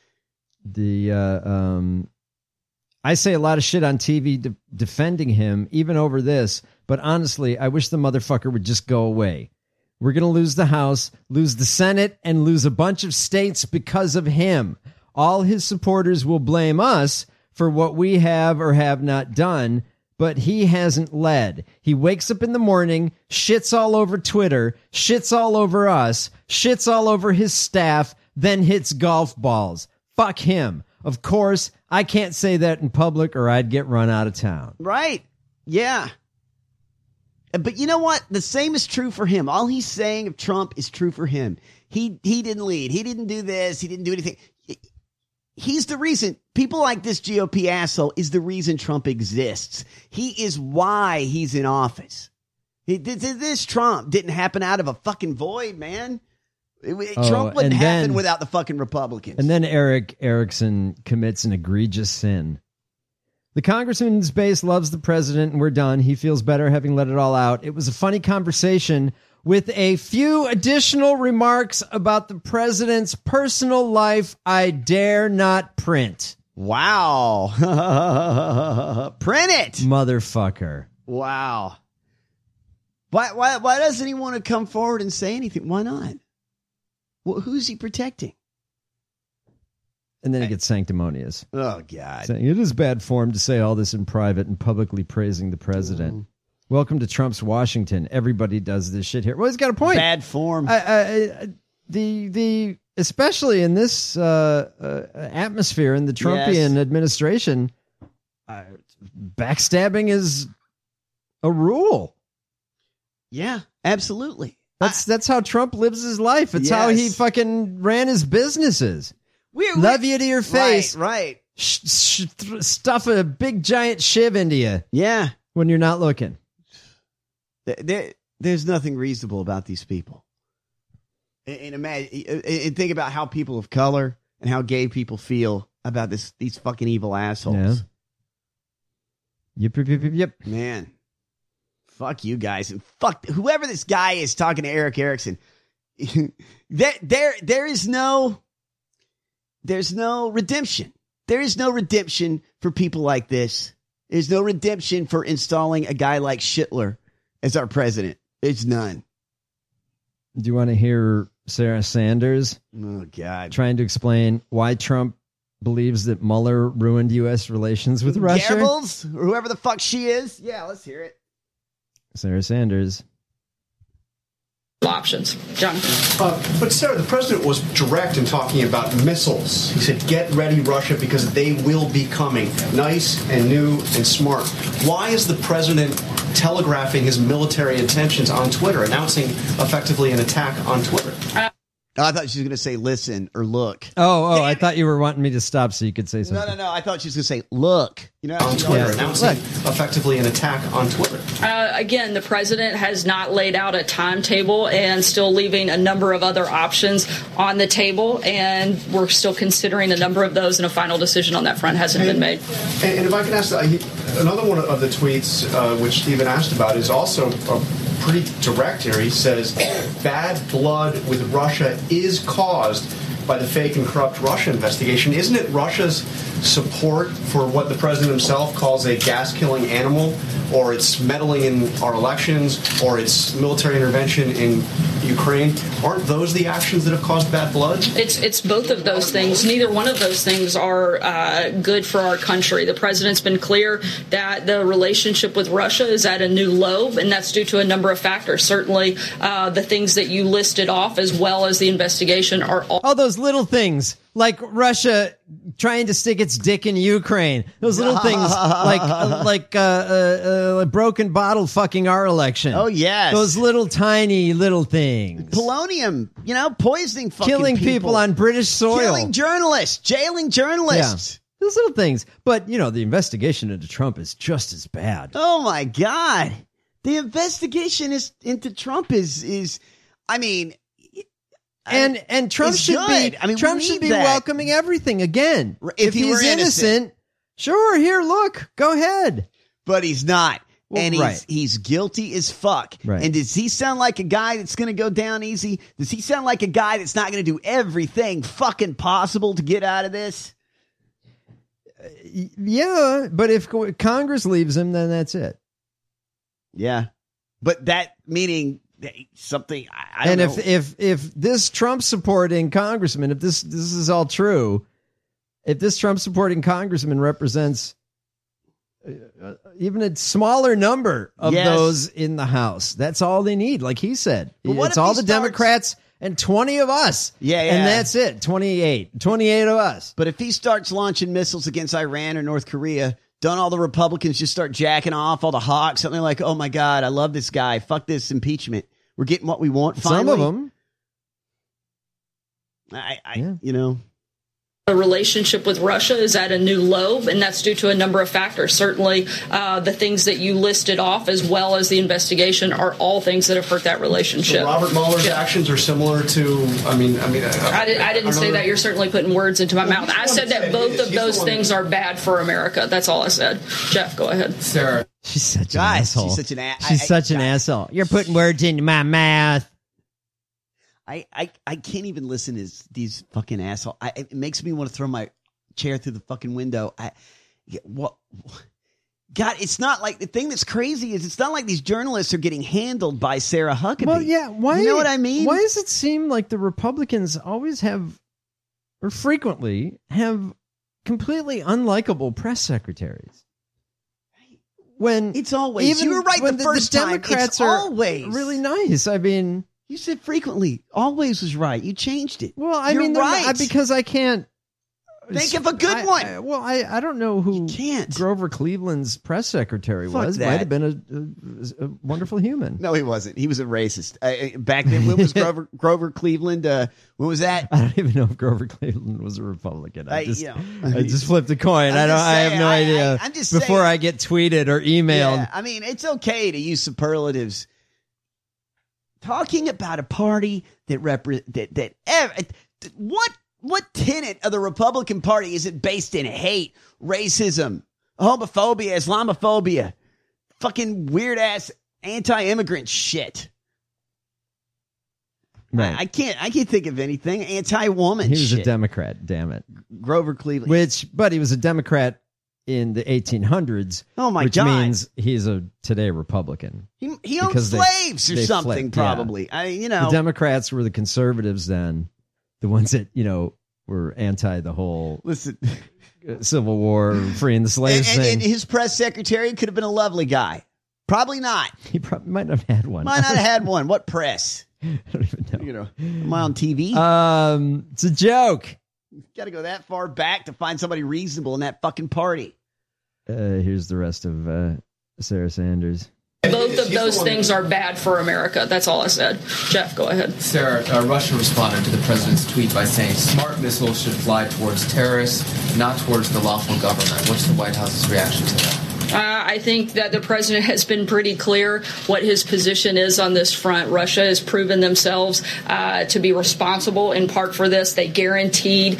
I say a lot of shit on TV defending him, even over this, but honestly, I wish the motherfucker would just go away. We're going to lose the House, lose the Senate, and lose a bunch of states because of him. All his supporters will blame us for what we have or have not done, but he hasn't led. He wakes up in the morning, shits all over Twitter, shits all over us, shits all over his staff, then hits golf balls. Fuck him. Of course, I can't say that in public or I'd get run out of town. Right. Yeah. But you know what? The same is true for him. All he's saying of Trump is true for him. He didn't lead. He didn't do this. He didn't do anything. He's the reason. People like this GOP asshole is the reason Trump exists. He is why he's in office. This Trump didn't happen out of a fucking void, man. Trump wouldn't happen without the fucking Republicans. And then Eric Erickson commits an egregious sin. The congressman's base loves the president and we're done. He feels better having let it all out. It was a funny conversation with a few additional remarks about the president's personal life I dare not print. Wow. Print it. Motherfucker. Wow. Why doesn't he want to come forward and say anything? Why not? Well, who's he protecting? And then it gets sanctimonious. Oh, God. Saying it is bad form to say all this in private and publicly praising the president. Welcome to Trump's Washington. Everybody does this shit here. Well, he's got a point. Bad form. The especially in this atmosphere in the Trumpian administration, backstabbing is a rule. Yeah, absolutely. That's how Trump lives his life. It's how he fucking ran his businesses. Love you to your face. Right. Stuff a big giant shiv into you. Yeah. When you're not looking. There's nothing reasonable about these people. And imagine, and think about how people of color and how gay people feel about these fucking evil assholes. Yeah. Yep. Man. Fuck you guys. And fuck whoever this guy is talking to Eric Erickson. There's no redemption. There is no redemption for people like this. There's no redemption for installing a guy like Schittler as our president. It's none. Do you want to hear Sarah Sanders? Oh, God. Trying to explain why Trump believes that Mueller ruined U.S. relations with Russia? Goebbels, or whoever the fuck she is. Yeah, let's hear it. Sarah Sanders. Options. John. But Sarah, the president was direct in talking about missiles. He said, get ready, Russia, because they will be coming. Nice and new and smart. Why is the president telegraphing his military intentions on Twitter, announcing effectively an attack on Twitter? I thought she was going to say listen or look. Oh, I thought you were wanting me to stop so you could say something. No. I thought she was going to say look. You know, on Twitter, announcing effectively an attack on Twitter. Again, the president has not laid out a timetable and still leaving a number of other options on the table, and we're still considering a number of those, and a final decision on that front hasn't been made. And if I can ask, another one of the tweets, which Stephen asked about, is also pretty direct here. He says, bad blood with Russia is caused by the fake and corrupt Russia investigation. Isn't it Russia's support for what the president himself calls a gas-killing animal, or its meddling in our elections, or its military intervention in Ukraine? Aren't those the actions that have caused bad blood? It's both of those things. Neither one of those things are good for our country. The president's been clear that the relationship with Russia is at a new low, and that's due to a number of factors. Certainly, the things that you listed off, as well as the investigation, are all those little things. Like Russia trying to stick its dick in Ukraine. Those little things like broken bottle fucking our election. Oh, yes. Those little tiny little things. Polonium, poisoning fucking killing people on British soil. Killing journalists. Jailing journalists. Yeah. Those little things. But, the investigation into Trump is just as bad. Oh, my God. The investigation into Trump is I mean... And Trump should good. Trump should be welcoming everything again. If he's innocent, sure, here, look, go ahead. But he's not. Well, and he's guilty as fuck. Right. And does he sound like a guy that's going to go down easy? Does he sound like a guy that's not going to do everything fucking possible to get out of this? Yeah, but if Congress leaves him, then that's it. Yeah. But that meaning... something I don't know. if this Trump supporting congressman, if this is all true, if this Trump supporting congressman represents even a smaller number of those in the House. That's all they need. Like he said, it's all the Democrats and 20 of us. Yeah. And that's it. 28 of us. But if he starts launching missiles against Iran or North Korea, don't all the Republicans just start jacking off, all the hawks, something like, oh my God, I love this guy. Fuck this impeachment. We're getting what we want finally. Some of them. You know. The relationship with Russia is at a new low, and that's due to a number of factors. Certainly, the things that you listed off, as well as the investigation, are all things that have hurt that relationship. So Robert Mueller's actions are similar to. I didn't say that. You're certainly putting words into my mouth. I said that both of those things are bad for America. That's all I said. Jeff, go ahead. Sarah, she's such an asshole. She's such an She's such an asshole. You're putting words into my mouth. I can't even listen to these fucking assholes. It makes me want to throw my chair through the fucking window. God, it's not like the thing that's crazy is it's not like these journalists are getting handled by Sarah Huckabee. Well, yeah. Why? You know what I mean? Why does it seem like the Republicans always have, or frequently have, completely unlikable press secretaries? When it's always you were right the first time. Democrats it's always really nice. I mean. You said frequently. Always was right. You changed it. Well, I You're mean, right. because I can't think of a good one. I don't know who Grover Cleveland's press secretary was. That. Might have been a wonderful human. No, he wasn't. He was a racist. Back then, when was Grover Cleveland? When was that? I don't even know if Grover Cleveland was a Republican. I just flipped a coin. I have no idea. I'm just before saying, I get tweeted or emailed. Yeah, I mean, it's okay to use superlatives. Talking about a party that what tenet of the Republican Party is it based in? Hate, racism, homophobia, Islamophobia, fucking weird ass anti-immigrant shit. Right. I can't think of anything. Anti-woman. He was shit. a Democrat. Damn it, Grover Cleveland. But he was a Democrat in the 1800s. Oh my which God! Which means he's a today Republican. He owned slaves or something, probably. Yeah. The Democrats were the conservatives then, the ones that were anti the whole Civil War, freeing the slaves thing. And his press secretary could have been a lovely guy. Probably not. He probably might not have had one. Might not have had one. What press? I don't even know. Am I on TV? It's a joke. Got to go that far back to find somebody reasonable in that fucking party. Here's the rest of Sarah Sanders. Both of those things are bad for America. That's all I said. Jeff, go ahead. Sarah, Russia responded to the president's tweet by saying smart missiles should fly towards terrorists, not towards the lawful government. What's the White House's reaction to that? I think that the president has been pretty clear what his position is on this front. Russia has proven themselves to be responsible in part for this. They guaranteed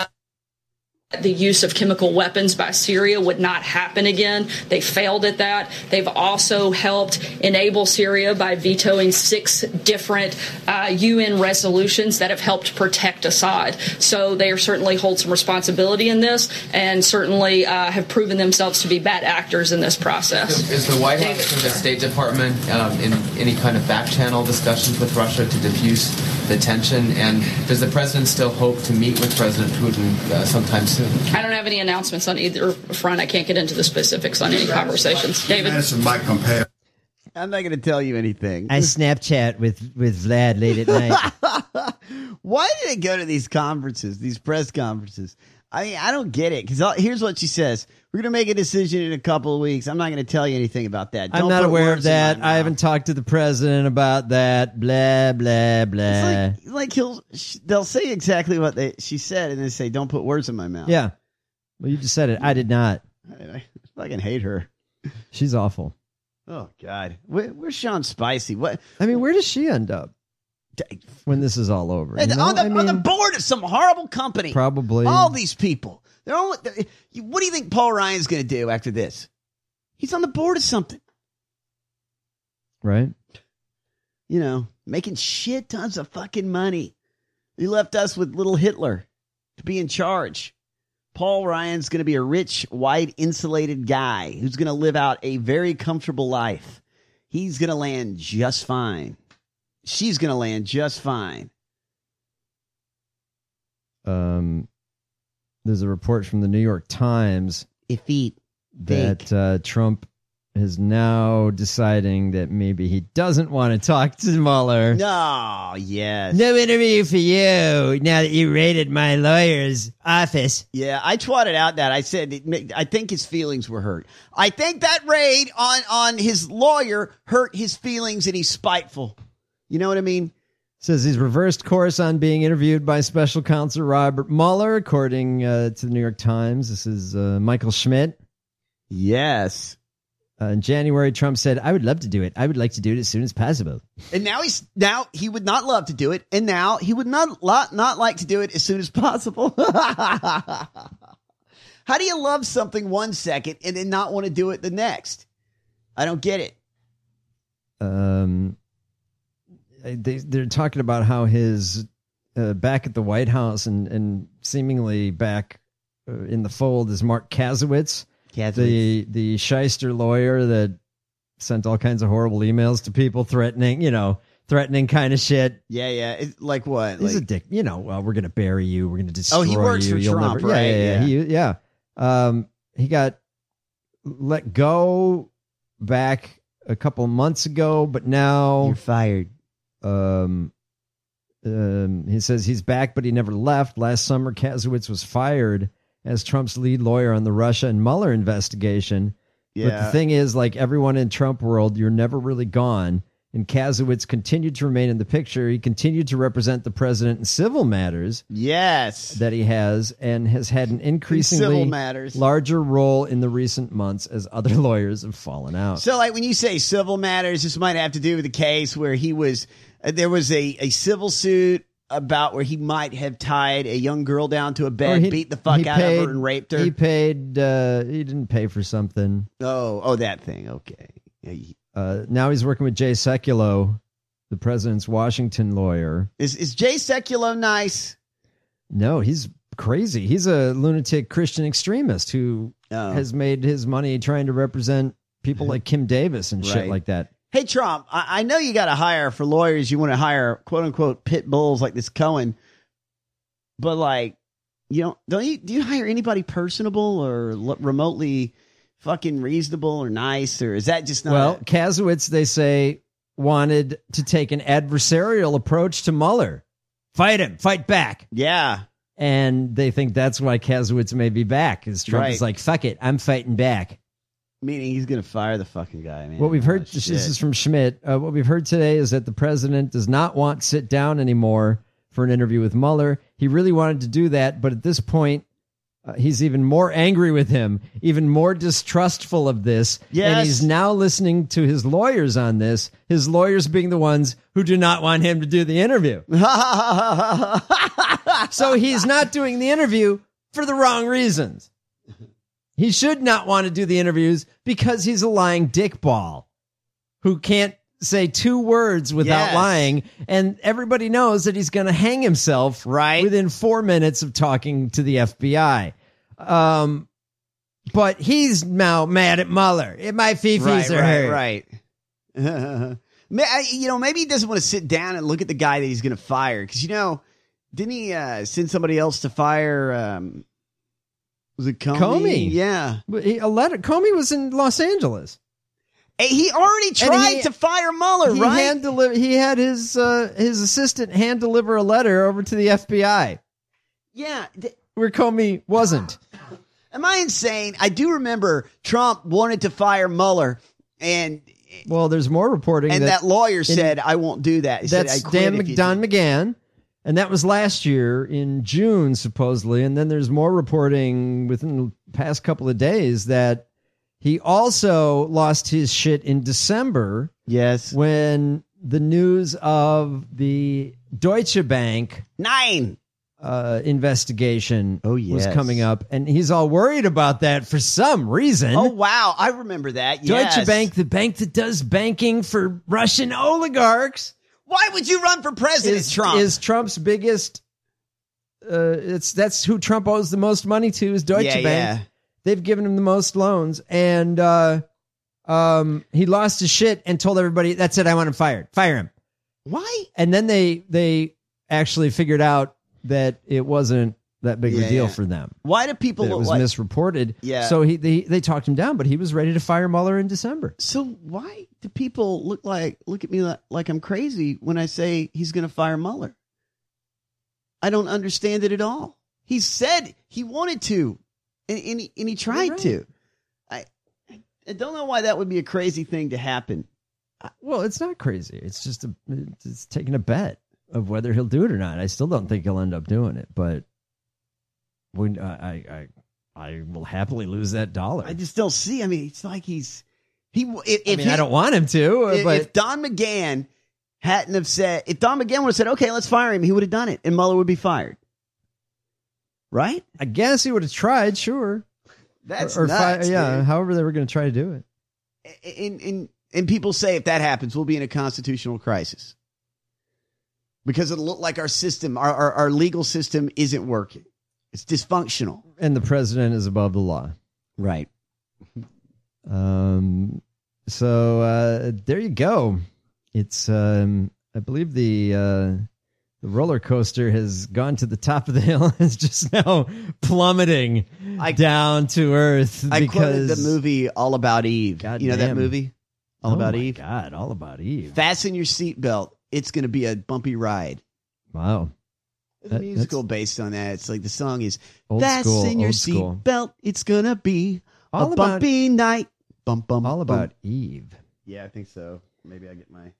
the use of chemical weapons by Syria would not happen again. They failed at that. They've also helped enable Syria by vetoing 6 different UN resolutions that have helped protect Assad. So they certainly hold some responsibility in this and certainly have proven themselves to be bad actors in this process. Is the White House or the State Department in any kind of back channel discussions with Russia to diffuse the tension? And does the president still hope to meet with President Putin sometime soon? I don't have any announcements on either front. I can't get into the specifics on any conversations. David? Mike Pompeo. I'm not going to tell you anything. I Snapchat with Vlad late at night. Why did it go to these conferences, these press conferences? I mean, I don't get it. Because here's what she says. We're going to make a decision in a couple of weeks. I'm not going to tell you anything about that. I'm not aware of that. I haven't talked to the president about that. Blah, blah, blah. It's like they'll say exactly what she said and then say, don't put words in my mouth. Yeah. Well, you just said it. I did not. I fucking hate her. She's awful. Oh, God. Where's Sean Spicy? What? I mean, where does she end up when this is all over? On the board of some horrible company. Probably. All these people. What do you think Paul Ryan's going to do after this? He's on the board of something. Right. Making shit tons of fucking money. He left us with little Hitler to be in charge. Paul Ryan's going to be a rich, white, insulated guy who's going to live out a very comfortable life. He's going to land just fine. She's going to land just fine. There's a report from the New York Times. Effete. that Trump is now deciding that maybe he doesn't want to talk to Mueller. Oh, yes. No interview for you now that you raided my lawyer's office. Yeah, I twatted out that. I said, I think his feelings were hurt. I think that raid on his lawyer hurt his feelings and he's spiteful. You know what I mean? Says he's reversed course on being interviewed by special counsel Robert Mueller, according to the New York Times. This is Michael Schmidt. Yes. In January, Trump said, I would love to do it. I would like to do it as soon as possible. And now he would not love to do it. And now he would not like to do it as soon as possible. How do you love something 1 second and then not want to do it the next? I don't get it. They're talking about how his back at the White House and seemingly back in the fold is Mark Kasowitz. The shyster lawyer that sent all kinds of horrible emails to people threatening kind of shit. Yeah. Like what? He's a dick. Well, we're going to bury you. We're going to destroy you. Oh, he works for Trump, right? Yeah. He got let go back a couple months ago, but now you're fired. He says he's back, but he never left. Last summer, Kasowitz was fired as Trump's lead lawyer on the Russia and Mueller investigation. Yeah. But the thing is, like everyone in Trump world, you're never really gone. And Kasowitz continued to remain in the picture. He continued to represent the president in civil matters. Yes. That he has, and has had an increasingly larger role in the recent months as other lawyers have fallen out. So like when you say civil matters, this might have to do with the case where there was a civil suit about where he might have tied a young girl down to a bed, beat the fuck out of her and raped her. He didn't pay for something. Oh, that thing. Okay. Now he's working with Jay Sekulow, the president's Washington lawyer. Is Jay Sekulow nice? No, he's crazy. He's a lunatic Christian extremist who has made his money trying to represent people like Kim Davis and shit like that. Hey, Trump, I know you got to hire for lawyers. You want to hire quote unquote pit bulls like this Cohen, but like, do you hire anybody personable or remotely fucking reasonable or nice, or is that just not? Well, Kasowitz, they say, wanted to take an adversarial approach to Mueller. Fight him, fight back. Yeah. And they think that's why Kasowitz may be back, because Trump is like, fuck it, I'm fighting back. Meaning he's going to fire the fucking guy, man. What we've heard, this is from Schmidt, what we've heard today is that the president does not want to sit down anymore for an interview with Mueller. He really wanted to do that, but at this point, he's even more angry with him, even more distrustful of this. Yes. And he's now listening to his lawyers on this, his lawyers being the ones who do not want him to do the interview. So he's not doing the interview for the wrong reasons. He should not want to do the interviews because he's a lying dickball who can't say two words without lying. And everybody knows that he's going to hang himself within 4 minutes of talking to the FBI. But he's now mad at Mueller. My fifis are hurt. Right. Maybe he doesn't want to sit down and look at the guy that he's going to fire. Because, didn't he send somebody else to fire... was it Comey? Yeah. Comey was in Los Angeles. He already tried to fire Mueller, right? He had his assistant hand deliver a letter over to the FBI. Yeah. Where Comey wasn't. Am I insane? I do remember Trump wanted to fire Mueller, and... Well, there's more reporting. And that lawyer said, I won't do that. He that's said, Don McGahn. And that was last year in June, supposedly. And then there's more reporting within the past couple of days that he also lost his shit in December. Yes. When the news of the Deutsche Bank investigation was coming up. And he's all worried about that for some reason. Oh, wow. I remember that. Deutsche Bank, the bank that does banking for Russian oligarchs. Why would you run for president, Trump? Is Trump's biggest... that's who Trump owes the most money to is Deutsche Bank. Yeah. They've given him the most loans. And he lost his shit and told everybody, that's it, I want him fired. Fire him. Why? And then they actually figured out that it wasn't that big of a deal for them. Why do people It look was like misreported. Yeah. So they talked him down, but he was ready to fire Mueller in December. So why do people look at me like I'm crazy when I say he's going to fire Mueller? I don't understand it at all. He said he wanted to, and he tried to. I don't know why that would be a crazy thing to happen. Well, it's not crazy. It's just it's taking a bet of whether he'll do it or not. I still don't think he'll end up doing it, but when I will happily lose that dollar. I just don't see. I mean, it's like I don't want him to. But if Don McGahn hadn't have said, if Don McGahn would have said, okay, let's fire him, he would have done it, and Mueller would be fired. Right? I guess he would have tried, sure. That's nuts, dude. However they were going to try to do it. And people say if that happens, we'll be in a constitutional crisis. Because it'll look like our system, our legal system isn't working. It's dysfunctional. And the president is above the law. Right. So there you go. It's I believe the roller coaster has gone to the top of the hill and is just now plummeting down to earth. I quoted the movie All About Eve. God you know damn. that movie? All About Eve? God, All About Eve. Fasten your seatbelt. It's going to be a bumpy ride. Wow. There's a musical based on that. It's like the song is Old Fasten school, your old school. seatbelt. It's going to be All a About- bumpy night. Bump, bump, All About bump. Eve. Yeah, I think so. Maybe I get my...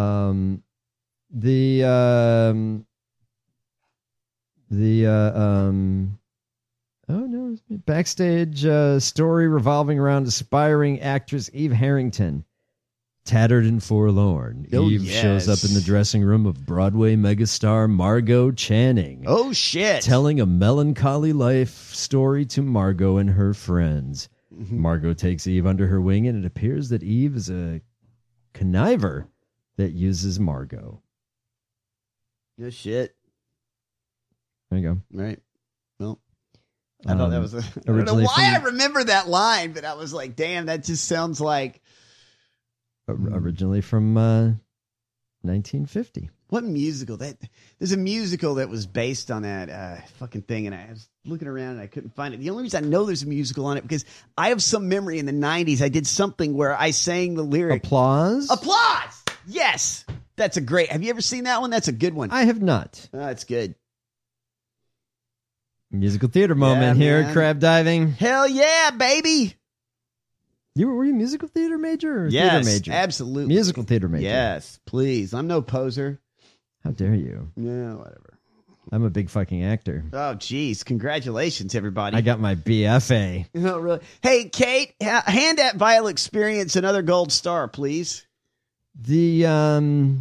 backstage story revolving around aspiring actress Eve Harrington. Tattered and forlorn, Oh, Eve yes. shows up in the dressing room of Broadway megastar Margot Channing. Oh, shit. Telling a melancholy life story to Margot and her friends. Mm-hmm. Margot takes Eve under her wing, and it appears that Eve is a conniver that uses Margot. No shit. There you go. Right. Well, I thought that was I don't know originally why from- I remember that line, but I was like, damn, that just sounds like... Originally from 1950. What musical? There's a musical that was based on that fucking thing, and I was looking around and I couldn't find it. The only reason I know there's a musical on it because I have some memory in the 90s. I did something where I sang the lyric. Applause? Applause! Yes! That's a great... Have you ever seen that one? That's a good one. I have not. It's good. Musical theater moment here man. at Crab Diving. Hell yeah, baby! Were you a musical theater major or Yes, theater major? absolutely. Musical theater major. Yes, please. I'm no poser. How dare you? Yeah, whatever. I'm a big fucking actor. Oh, geez. Congratulations, everybody. I got my BFA. Oh, really? Hey, Kate, hand that Vital Experience another gold star, please. The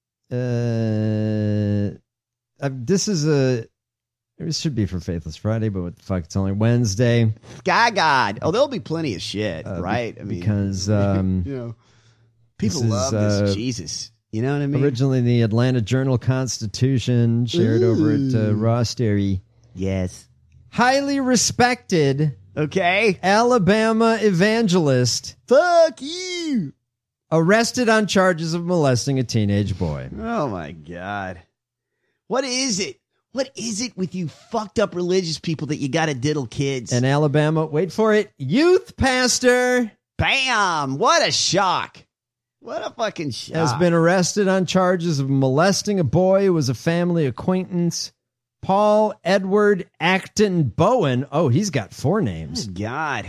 this is it should be for Faithless Friday, but what the fuck? It's only Wednesday. God. Oh, there'll be plenty of shit, right? I mean, because people this love is, this Jesus. You know what I mean? Originally, the Atlanta Journal-Constitution shared over at Ross Dairy. Yes. Highly respected. Okay. Alabama evangelist. Fuck you. Arrested on charges of molesting a teenage boy. Oh my God. What is it? What is it with you fucked up religious people that you got to diddle kids? An Alabama, wait for it, youth pastor. Bam! What a shock. What a fucking shock. Has been arrested on charges of molesting a boy who was a family acquaintance. Paul Edward Acton Bowen. Oh, he's got 4 names. Oh, God.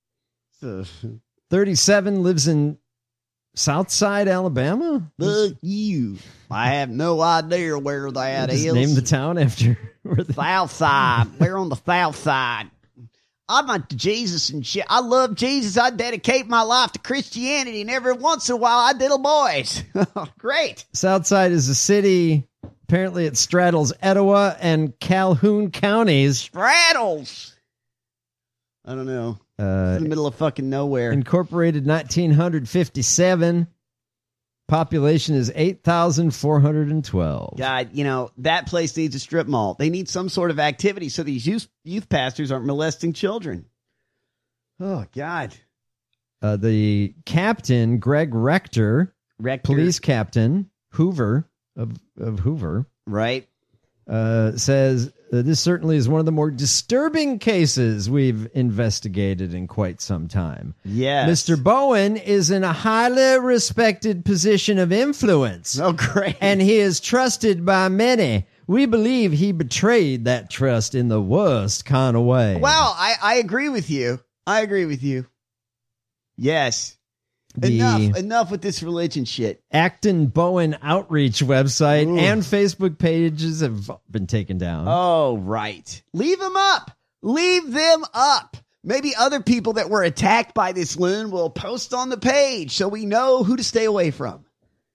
37, lives in Southside, Alabama. Fuck you. I have no idea where that is. Just name the town after where the South Side. We're on the South Side. I'm into Jesus and shit. I love Jesus. I dedicate my life to Christianity, and every once in a while I diddle boys. Great. Southside is a city. Apparently it straddles Etowah and Calhoun counties. Straddles. I don't know. In the middle of fucking nowhere. Incorporated 1957. Population is 8,412. God, you know, that place needs a strip mall. They need some sort of activity so these youth pastors aren't molesting children. Oh, God. The captain, Greg Rector, police captain, Hoover of Hoover. Right. says this certainly is one of the more disturbing cases we've investigated in quite some time. Yes. Mr. Bowen is in a highly respected position of influence. Oh, great. And he is trusted by many. We believe he betrayed that trust in the worst kind of way. Well, I agree with you. I agree with you. Yes. Enough with this religion shit. Acton Bowen outreach website and Facebook pages have been taken down. Oh, right. Leave them up. Leave them up. Maybe other people that were attacked by this loon will post on the page so we know who to stay away from.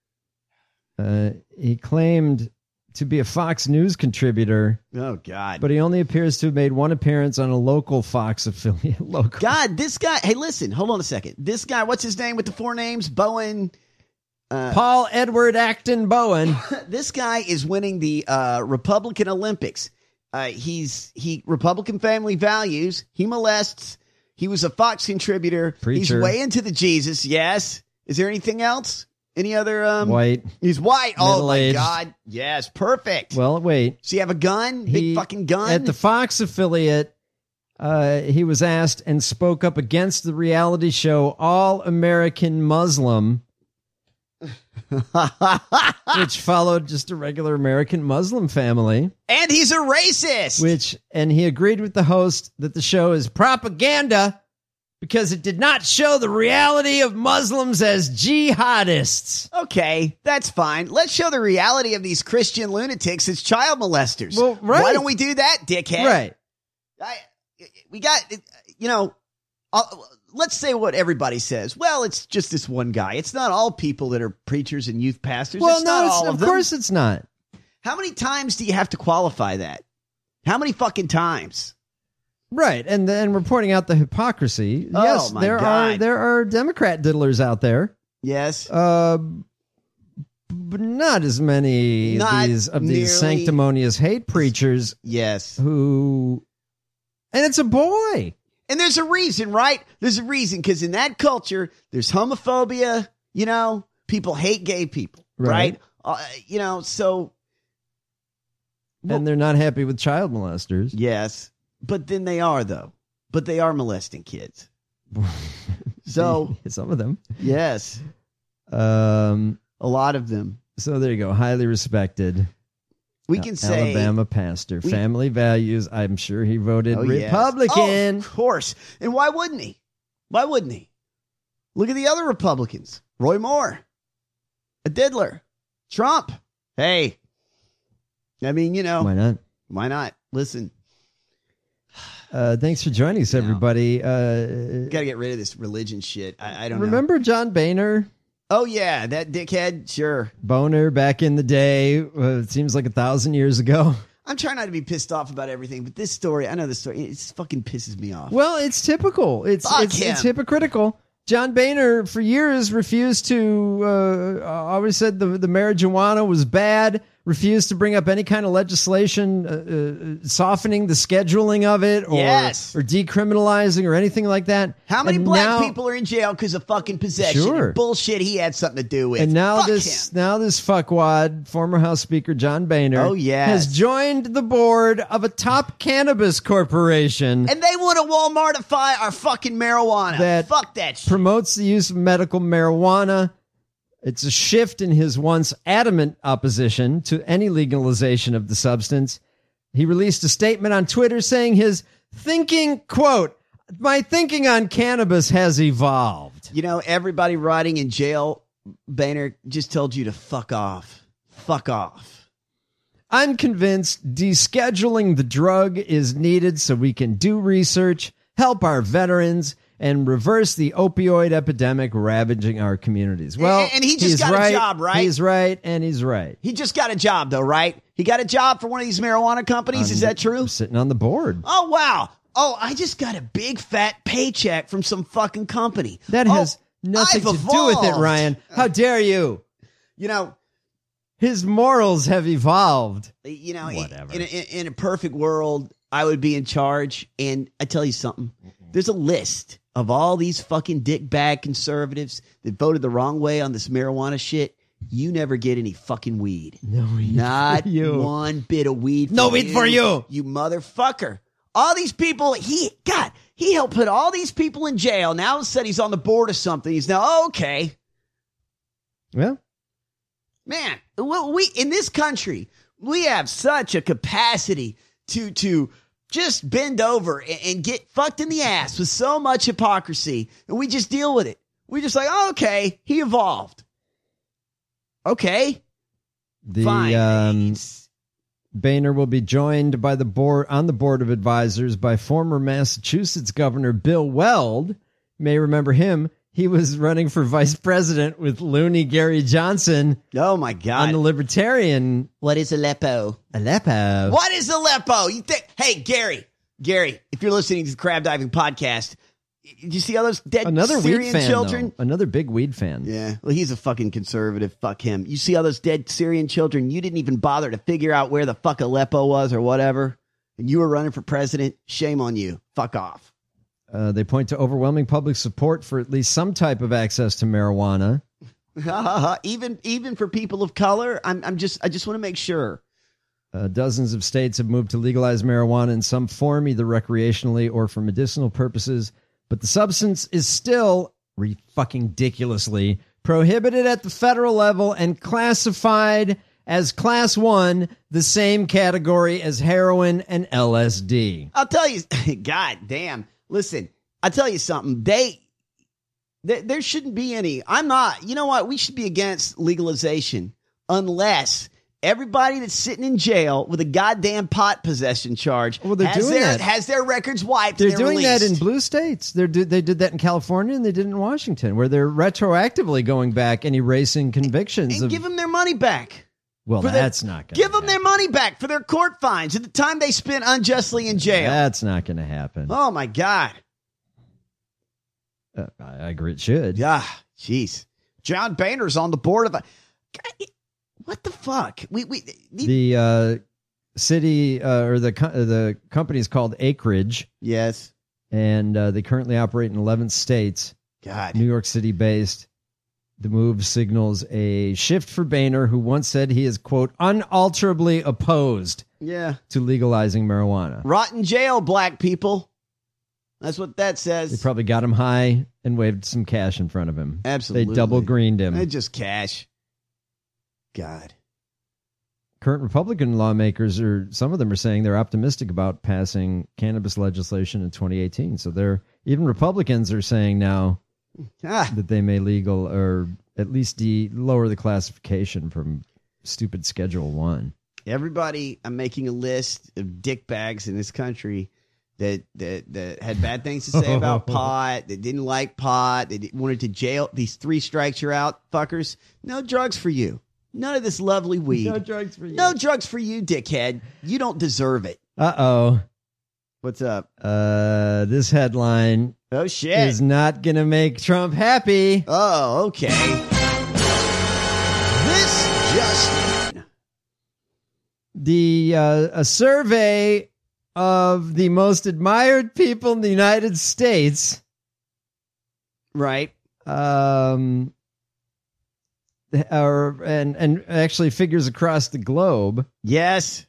He claimed to be a Fox News contributor. Oh, God. But he only appears to have made one appearance on a local Fox affiliate. God, this guy... Hey, listen, hold on a second. This guy, what's his name with the 4 names? Bowen... Paul Edward Acton Bowen. This guy is winning the Republican Olympics. He Republican family values. He molests. He was a Fox contributor. Preacher. He's way into the Jesus. Yes. Is there anything else? Any other... White. He's white. Oh, my Middle-aged. God. Yes, perfect. Well, wait. Does he have a gun? Big fucking gun? At the Fox affiliate, he was asked and spoke up against the reality show All American Muslim, which followed just a regular American Muslim family. And he's a racist. And he agreed with the host that the show is propaganda because it did not show the reality of Muslims as jihadists. Okay, that's fine. Let's show the reality of these Christian lunatics as child molesters. Well, right. Why don't we do that, dickhead? Right. We got, let's say what everybody says. Well, it's just this one guy. It's not all people that are preachers and youth pastors. Well, it's not all of course it's not. How many times do you have to qualify that? How many fucking times? Right, and then we're pointing out the hypocrisy. Oh, yes, my there God. are Democrat diddlers out there. Yes. But not as many Not of nearly- these sanctimonious hate preachers. Yes. And it's a boy. And there's a reason, right? There's a reason, because in that culture, there's homophobia, people hate gay people, right? So... And they're not happy with child molesters. Yes. But then they are, though. But they are molesting kids. So... Some of them. Yes. A lot of them. So there you go. Highly respected. We can say... Alabama pastor. Family values. I'm sure he voted Republican. Oh, of course. And why wouldn't he? Why wouldn't he? Look at the other Republicans. Roy Moore. A diddler. Trump. Hey. I mean, Why not? Why not? Listen. Thanks for joining us, everybody. Got to get rid of this religion shit. I don't know. Remember John Boehner? Oh, yeah. That dickhead. Sure. Boner back in the day. It seems like 1,000 years ago. I'm trying not to be pissed off about everything, but this story, I know this story, it fucking pisses me off. Well, it's typical. It's hypocritical. John Boehner, for years, refused to, always said the marijuana was bad, refused to bring up any kind of legislation softening the scheduling of it or decriminalizing or anything like that. How many black people are in jail because of fucking possession? Sure. And bullshit he had something to do with. And now Fuck this him. fuckwad, former House Speaker John Boehner, has joined the board of a top cannabis corporation. And they want to Walmartify our fucking marijuana. Fuck that shit. Promotes the use of medical marijuana. It's a shift in his once adamant opposition to any legalization of the substance. He released a statement on Twitter saying his thinking, quote, "My thinking on cannabis has evolved." Everybody rotting in jail, Boehner just told you to fuck off. Fuck off. I'm convinced descheduling the drug is needed so we can do research, help our veterans, and reverse the opioid epidemic ravaging our communities. Well, and he just got a job, right? He's right, and he's right. He just got a job, though, right? He got a job for one of these marijuana companies. Is that true? Sitting on the board. Oh, wow. Oh, I just got a big fat paycheck from some fucking company. That has nothing to do with it, Ryan. How dare you? His morals have evolved. Whatever. In a perfect world, I would be in charge. And I tell you something. There's a list of all these fucking dickbag conservatives that voted the wrong way on this marijuana shit. you never get any fucking weed. No weed. Not for you. one bit of weed. No weed for you. You motherfucker. All these people, he helped put all these people in jail. Now said he's on the board of something. He's now, okay. Well, man, we in this country, we have such a capacity to just bend over and get fucked in the ass with so much hypocrisy, and we just deal with it. We just like, oh, okay, he evolved. Okay, fine. Boehner will be joined by the board of advisors by former Massachusetts Governor Bill Weld. You may remember him. He was running for vice president with loony Gary Johnson. Oh, my God. On the Libertarian. What is Aleppo? Aleppo. What is Aleppo? You think? Hey, Gary, if you're listening to the Crab Diving Podcast, did you see all those dead Syrian children? Though. Another big weed fan. Yeah. Well, he's a fucking conservative. Fuck him. You see all those dead Syrian children? You didn't even bother to figure out where the fuck Aleppo was or whatever. And you were running for president. Shame on you. Fuck off. They point to overwhelming public support for at least some type of access to marijuana. even for people of color. I just want to make sure. Dozens of states have moved to legalize marijuana in some form, either recreationally or for medicinal purposes. But the substance is still fucking ridiculously prohibited at the federal level and classified as Class 1, the same category as heroin and LSD. I'll tell you, God damn. Listen, I'll tell you something. There shouldn't be any. I'm not. You know what? We should be against legalization unless everybody that's sitting in jail with a goddamn pot possession charge has their records wiped. They're doing that in blue states. They did that in California and they did it in Washington, where they're retroactively going back and erasing convictions. And give them their money back. Well, that's not going to give them their money back for their court fines at the time they spent unjustly in jail. That's not going to happen. Oh, my God. I agree it should. Yeah, jeez. John Boehner's on the board of a... What the fuck? The city or the company is called Acreage. Yes. And they currently operate in 11 states. God. New York City based. The move signals a shift for Boehner, who once said he is, quote, unalterably opposed to legalizing marijuana. Rot in jail, black people. That's what that says. They probably got him high and waved some cash in front of him. Absolutely. They double greened him. They just cash. God. Current Republican lawmakers some of them are saying they're optimistic about passing cannabis legislation in 2018. So even Republicans are saying now that they may legal or at least lower the classification from stupid Schedule 1. Everybody, I'm making a list of dickbags in this country that had bad things to say about pot, that didn't like pot, that wanted to jail. These 3 strikes you're out, fuckers. No drugs for you. None of this lovely weed. No drugs for you. No drugs for you, dickhead. You don't deserve it. Uh-oh. What's up? This headline is not going to make Trump happy. Oh, okay. This just in. A survey of the most admired people in the United States. Right. And actually figures across the globe. Yes.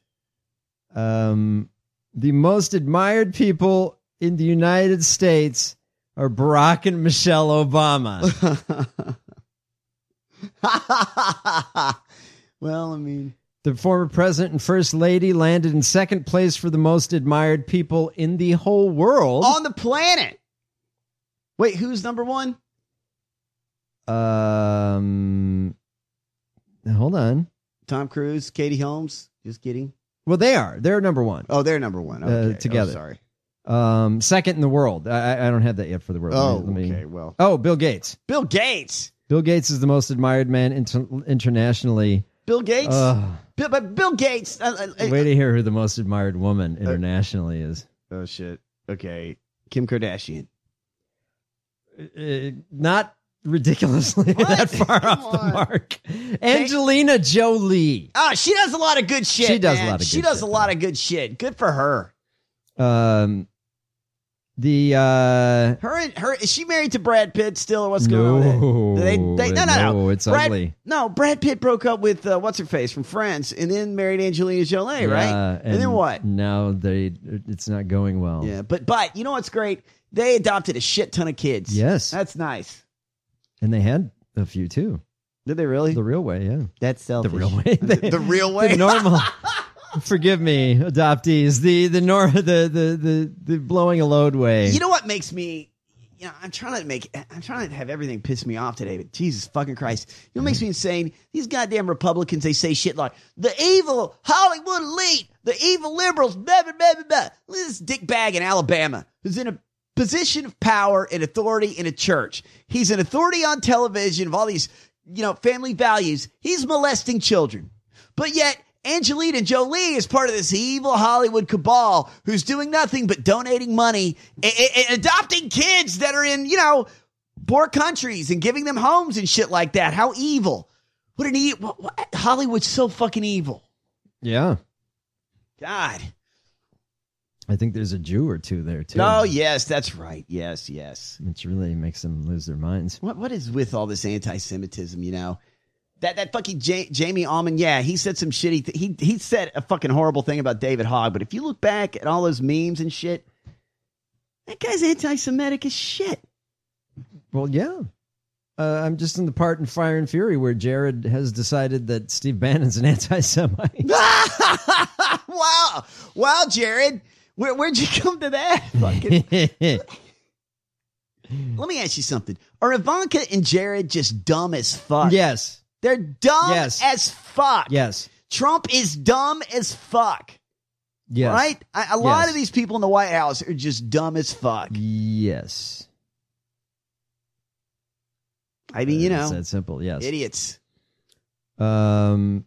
The most admired people in the United States are Barack and Michelle Obama. Well, I mean, the former president and first lady landed in second place for the most admired people in the whole world. On the planet. Wait, who's number 1? Hold on. Tom Cruise, Katie Holmes. Just kidding. Well, they're number 1. Oh, they're number 1. Okay. Together. Oh, sorry. Second in the world. I don't have that yet for the world. Okay. Well. Oh, Bill Gates. Bill Gates. Bill Gates is the most admired man internationally. Bill Gates. But Bill Gates. Way to hear who the most admired woman internationally is. Oh shit. Okay. Kim Kardashian. Not ridiculously that far off the mark. Angelina Jolie. Oh, she does a lot of good shit. She does man. a lot of good shit. She does a lot of good shit. Good for her. Her is she married to Brad Pitt still, or what's going on there? No, it's ugly. No, Brad Pitt broke up with what's her face from Friends, and then married Angelina Jolie, right? And then what? Now it's not going well. Yeah, but you know what's great? They adopted a shit ton of kids. Yes, that's nice. And they had a few too. Did they really? The real way, yeah. That's selfish. The real way. The real way. The normal. Forgive me, adoptees. The blowing a load way. You know what makes me? I'm trying to have everything piss me off today. But Jesus fucking Christ, you know what makes me insane? These goddamn Republicans. They say shit like the evil Hollywood elite, the evil liberals, blah blah blah blah blah. This dickbag in Alabama who's in a position of power and authority in a church. He's an authority on television of all these, family values. He's molesting children, but yet Angelina Jolie is part of this evil Hollywood cabal who's doing nothing but donating money and adopting kids that are in, poor countries and giving them homes and shit like that. How evil. Hollywood's so fucking evil. Yeah. God. I think there's a Jew or two there, too. Oh, yes, that's right. Yes. Which really makes them lose their minds. What is with all this anti-Semitism, That fucking Jamie Allman, yeah, he said some shitty he said a fucking horrible thing about David Hogg, but if you look back at all those memes and shit, that guy's anti-Semitic as shit. Well, yeah. I'm just in the part in Fire and Fury where Jared has decided that Steve Bannon's an anti-Semite. Wow, Jared. Where'd you come to that? Fucking... Let me ask you something. Are Ivanka and Jared just dumb as fuck? Yes. They're dumb as fuck. Yes. Trump is dumb as fuck. Yes. Right? A lot of these people in the White House are just dumb as fuck. Yes. I mean, It's that simple, yes. Idiots. The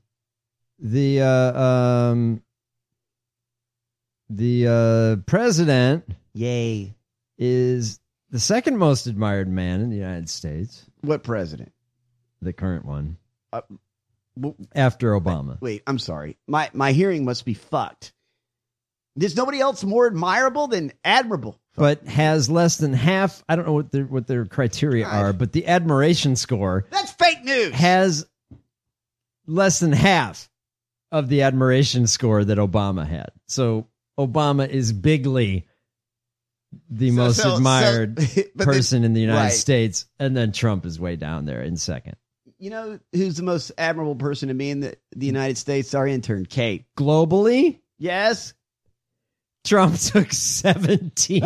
president is the second most admired man in the United States. What president? The current one. After Obama. Wait, I'm sorry. My hearing must be fucked. There's nobody else more admirable than admirable. But has less than half, I don't know what their criteria are, but the admiration score. That's fake news. Has less than half of the admiration score that Obama had. So Obama is bigly the most admired person in the United States, and then Trump is way down there in second. You know who's the most admirable person to me in the United States? Our intern, Kate. Globally? Yes. Trump took 17.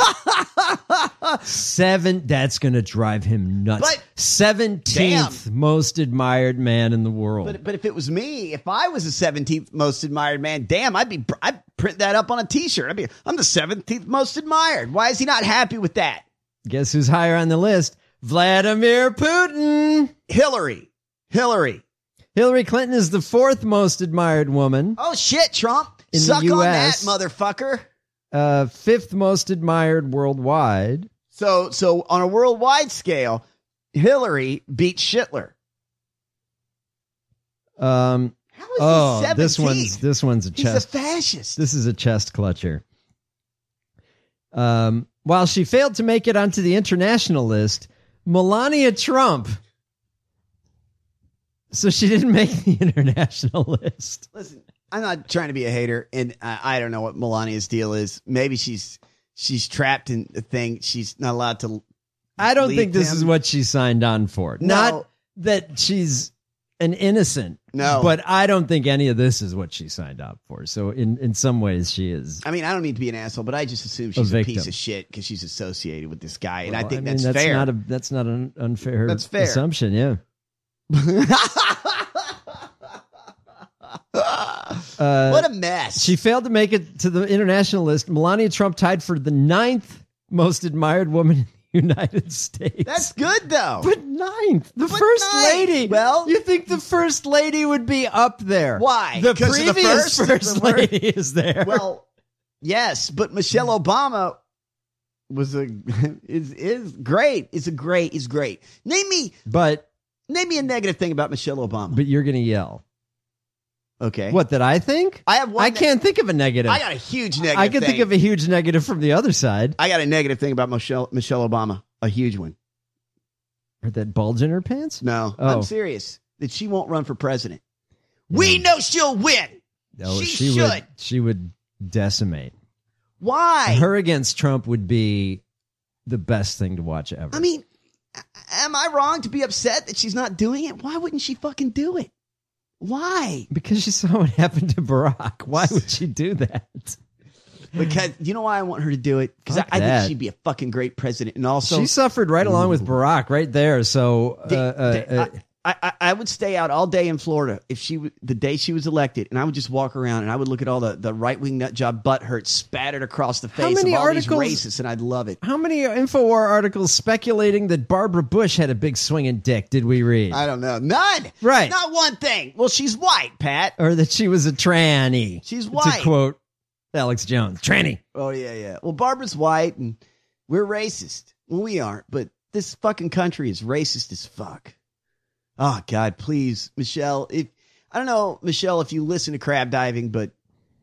That's going to drive him nuts. But 17th most admired man in the world. But if it was me, if I was the 17th most admired man, I'd print that up on a T-shirt. I'm the 17th most admired. Why is he not happy with that? Guess who's higher on the list? Vladimir Putin. Hillary Clinton is the fourth most admired woman. Oh shit, Trump. In Suck the US, on that, motherfucker. Fifth most admired worldwide. So on a worldwide scale, Hillary beat Hitler. How is he 17th? this one's a chest. He's a fascist. This is a chest clutcher. While she failed to make it onto the international list, Melania Trump. So she didn't make the international list. Listen, I'm not trying to be a hater, and I don't know what Melania's deal is. Maybe she's trapped in a thing. She's not allowed to. I don't think this is what she signed on for. No. Not that she's an innocent. No. But I don't think any of this is what she signed up for. So in some ways she is. I mean, I don't mean to be an asshole, but I just assume she's a piece of shit because she's associated with this guy. And I think that's fair. That's not an unfair That's fair. assumption, yeah. What a mess. She failed to make it to the international list. Melania Trump tied for the 9th most admired woman in the United States. That's good, though. But 9th. The first lady. Well, you think the first lady would be up there. Why? The because previous of the first lady is there. Well, yes, but Michelle Obama was is great. Is great. Name me a negative thing about Michelle Obama. But you're going to yell. Okay. What, that I think? I have one. I can't think of a negative. I got a huge negative I can thing. think of a huge negative from the other side. I got a negative thing about Michelle Obama. A huge one. Or that bulge in her pants? No. Oh. I'm serious. That she won't run for president. We know she'll win. No, she should. She would decimate. Why? Her against Trump would be the best thing to watch ever. I mean, am I wrong to be upset that she's not doing it? Why wouldn't she fucking do it? Why? Because she saw what happened to Barack. Why would she do that? Because you know why I want her to do it? Because I think she'd be a fucking great president. And also, she suffered right along with Barack right there. So I would stay out all day in Florida if the day she was elected, and I would just walk around and I would look at all the right wing nut job butt hurt spattered across the face of all these racists, and I'd love it. How many InfoWar articles speculating that Barbara Bush had a big swinging dick did we read? I don't know. None. Right. Not one thing. Well, she's white, Pat. Or that she was a tranny. She's white. To quote Alex Jones, tranny. Oh, yeah. Well, Barbara's white, and we're racist. Well, we aren't, but this fucking country is racist as fuck. Oh, God, please, Michelle. I don't know, Michelle, if you listen to Crab Diving, but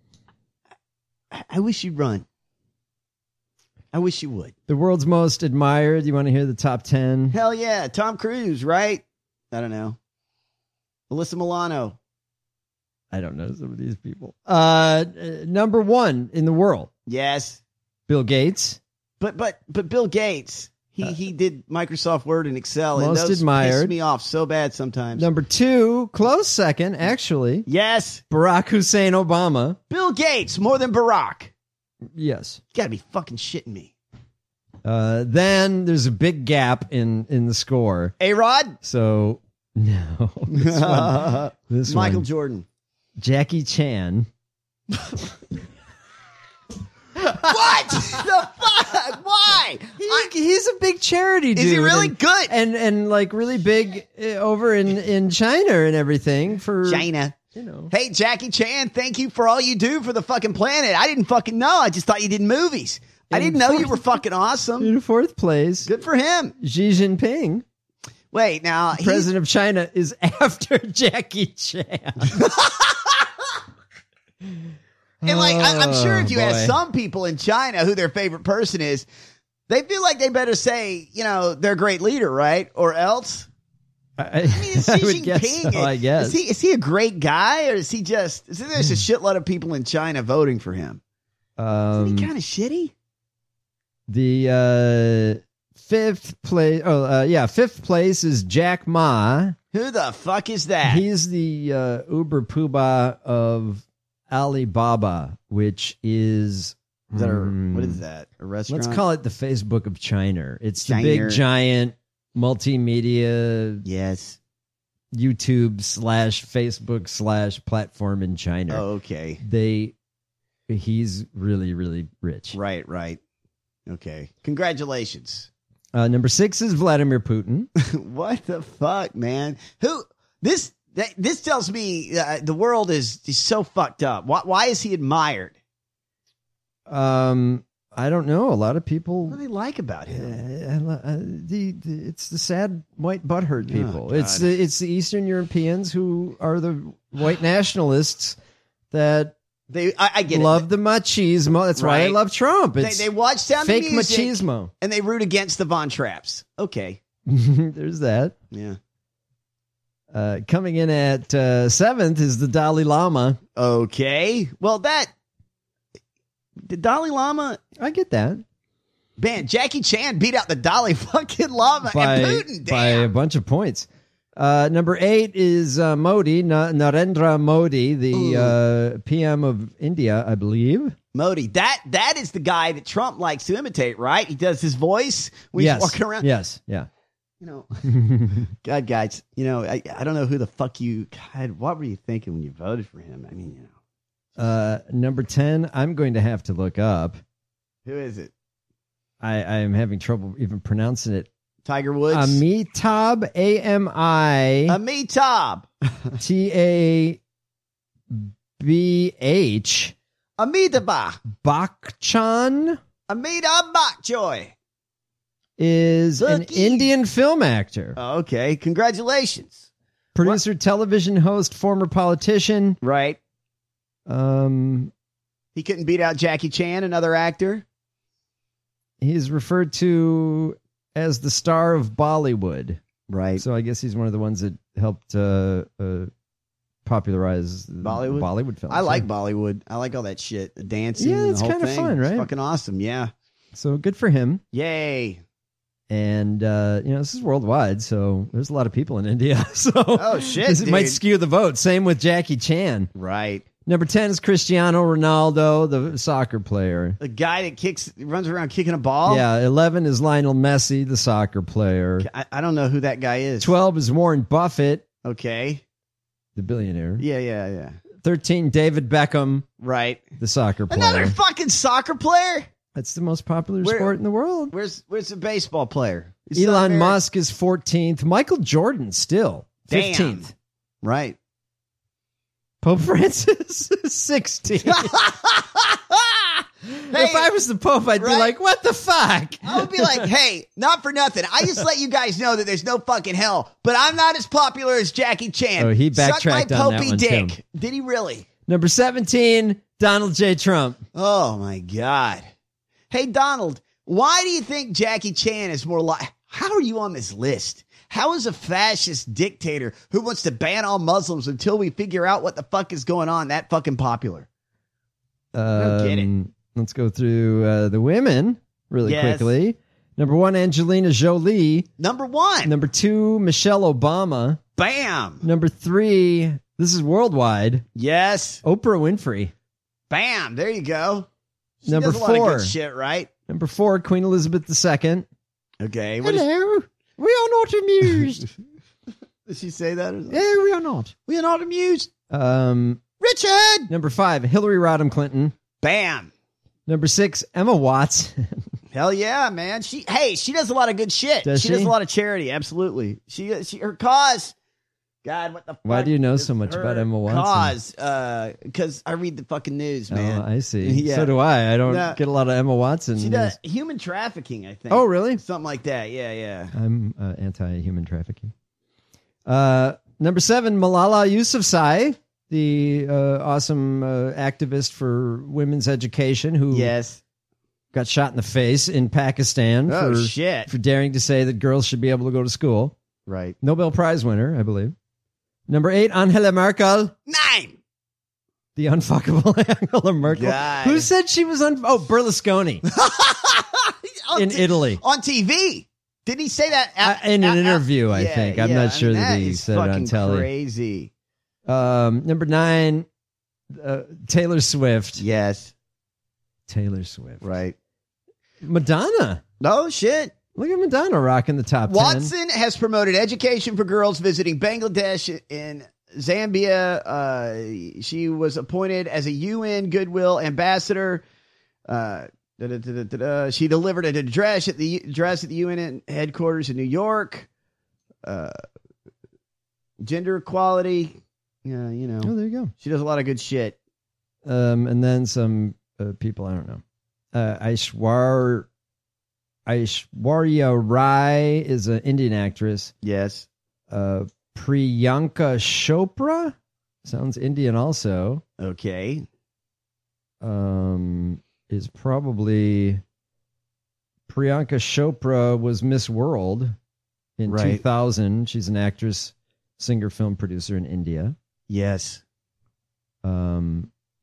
I wish you'd run. I wish you would. The world's most admired. You want to hear the top 10? Hell yeah. Tom Cruise, right? I don't know. Alyssa Milano. I don't know some of these people. Number 1 in the world. Yes. Bill Gates. But Bill Gates... He did Microsoft Word and Excel, and most those admired. piss me off so bad sometimes. Number 2, close second, actually. Yes. Barack Hussein Obama. Bill Gates, more than Barack. Yes. You gotta be fucking shitting me. Then there's a big gap in the score. A-Rod? So, no. This Michael one. Jordan. Jackie Chan. What the fuck? Why? He's a big charity dude. Is he really good? And like really big over in China and everything for China. You know. Hey, Jackie Chan, thank you for all you do for the fucking planet. I didn't fucking know. I just thought you did movies. I didn't know you were fucking awesome. In 4th place. Good for him. Xi Jinping. Wait, now the president of China is after Jackie Chan. And like, I'm sure if you ask some people in China who their favorite person is, they feel like they better say, their great leader, right? Or else. I mean, is Xi would guess Jinping, so, I guess. Is he a great guy, or is he just? There's a shitload of people in China voting for him. Isn't he kind of shitty? The 5th place. Fifth place is Jack Ma. Who the fuck is that? He's the Uber Poobah of Alibaba, which is that what is that? A restaurant? Let's call it the Facebook of China. It's China. The big giant multimedia YouTube /Facebook/ platform in China. Oh, okay. He's really, really rich. Right. Okay. Congratulations. Number 6 is Vladimir Putin. What the fuck, man? This tells me the world is so fucked up. Why is he admired? I don't know. A lot of people. What do they like about him? It's the sad white butthurt people. Oh, it's the Eastern Europeans who are the white nationalists that I get love the machismo. That's why I love Trump. It's they watch Sound fake of Music machismo, and they root against the Von Trapps. Okay, there's that. Yeah. Coming in at 7th is the Dalai Lama. Okay, well the Dalai Lama. I get that. Man, Jackie Chan beat out the Dalai fucking Lama and Putin. Damn. By a bunch of points. Number 8 is Modi, Narendra Modi, the PM of India, I believe. Modi, that is the guy that Trump likes to imitate, right? He does his voice when he's walking around. Yes, yeah. God, guys, I don't know who the fuck God, what were you thinking when you voted for him? I mean, Number 10, I'm going to have to look up. Who is it? I am having trouble even pronouncing it. Tiger Woods? Amitabh, A-M-I. Amitabh. T-A-B-H. Amitabh. Bachchan. Amitabh Bachchan. Is an Indian film actor. Oh, okay. Congratulations. Producer, television host, former politician. Right. He couldn't beat out Jackie Chan, another actor. He's referred to as the star of Bollywood. Right. So I guess he's one of the ones that helped popularize Bollywood films. I like Bollywood. I like all that shit. The dancing. Yeah, it's the whole kind of thing. fun, right? It's fucking awesome. Yeah. So good for him. Yay. And, this is worldwide, so there's a lot of people in India. So oh, shit, it might skew the vote. Same with Jackie Chan. Right. Number 10 is Cristiano Ronaldo, the soccer player. The guy that runs around kicking a ball? Yeah, 11 is Lionel Messi, the soccer player. I don't know who that guy is. 12 is Warren Buffett. Okay. The billionaire. Yeah. 13, David Beckham. Right. The soccer player. Another fucking soccer player? That's the most popular sport in the world. Where's the baseball player? Elon Musk is 14th. Michael Jordan still 15th. Damn. Right. Pope Francis is 16th. If I was the Pope, I'd be like, what the fuck? I would be like, hey, not for nothing. I just let you guys know that there's no fucking hell, but I'm not as popular as Jackie Chan. Oh, he backtracked Suck my on that popey one, dick. Tim. Did he really? Number 17, Donald J. Trump. Oh, my God. Hey, Donald, why do you think Jackie Chan is more like... How are you on this list? How is a fascist dictator who wants to ban all Muslims until we figure out what the fuck is going on that fucking popular? I don't get it. Let's go through the women really quickly. Number 1, Angelina Jolie. Number 1. Number 2, Michelle Obama. Bam. Number 3, this is worldwide. Yes. Oprah Winfrey. Bam. There you go. She Number does a lot of 4. good shit, right? Number 4, Queen Elizabeth II. Okay. Hello. We are not amused. Did she say that? Or something? Yeah, we are not. We are not amused. Richard. Number 5, Hillary Rodham Clinton. Bam. Number 6, Emma Watson. Hell yeah, man. She does a lot of good shit. Does she does she? a lot of charity. Absolutely. Her cause. God, what the fuck? Why do you know so much about Emma Watson? Cause, because I read the fucking news, man. Oh, I see. Yeah. So do I. I don't get a lot of Emma Watson. She does human trafficking, I think. Oh, really? Something like that. Yeah. I'm anti-human trafficking. Number 7, Malala Yousafzai, the awesome activist for women's education who got shot in the face in Pakistan for daring to say that girls should be able to go to school. Right. Nobel Prize winner, I believe. Number 8, Angela Merkel. 9. The unfuckable Angela Merkel. God. Who said she was Berlusconi. In Italy. On TV. Did he say that? In an interview, I think. I'm not sure that he is said it on telly. Crazy. Number 9, Taylor Swift. Yes. Taylor Swift. Right. Madonna. No shit. Look at Madonna rocking the top 10. Watson has promoted education for girls visiting Bangladesh in Zambia. She was appointed as a UN Goodwill ambassador. She delivered an address at the UN headquarters in New York. Gender equality. Yeah, you know. Oh, there you go. She does a lot of good shit. And then some people, I don't know. Aishwarya Rai is an Indian actress. Yes. Priyanka Chopra sounds Indian also. Okay. Is probably Priyanka Chopra was Miss World in 2000. She's an actress, singer, film producer in India. Yes. Wow.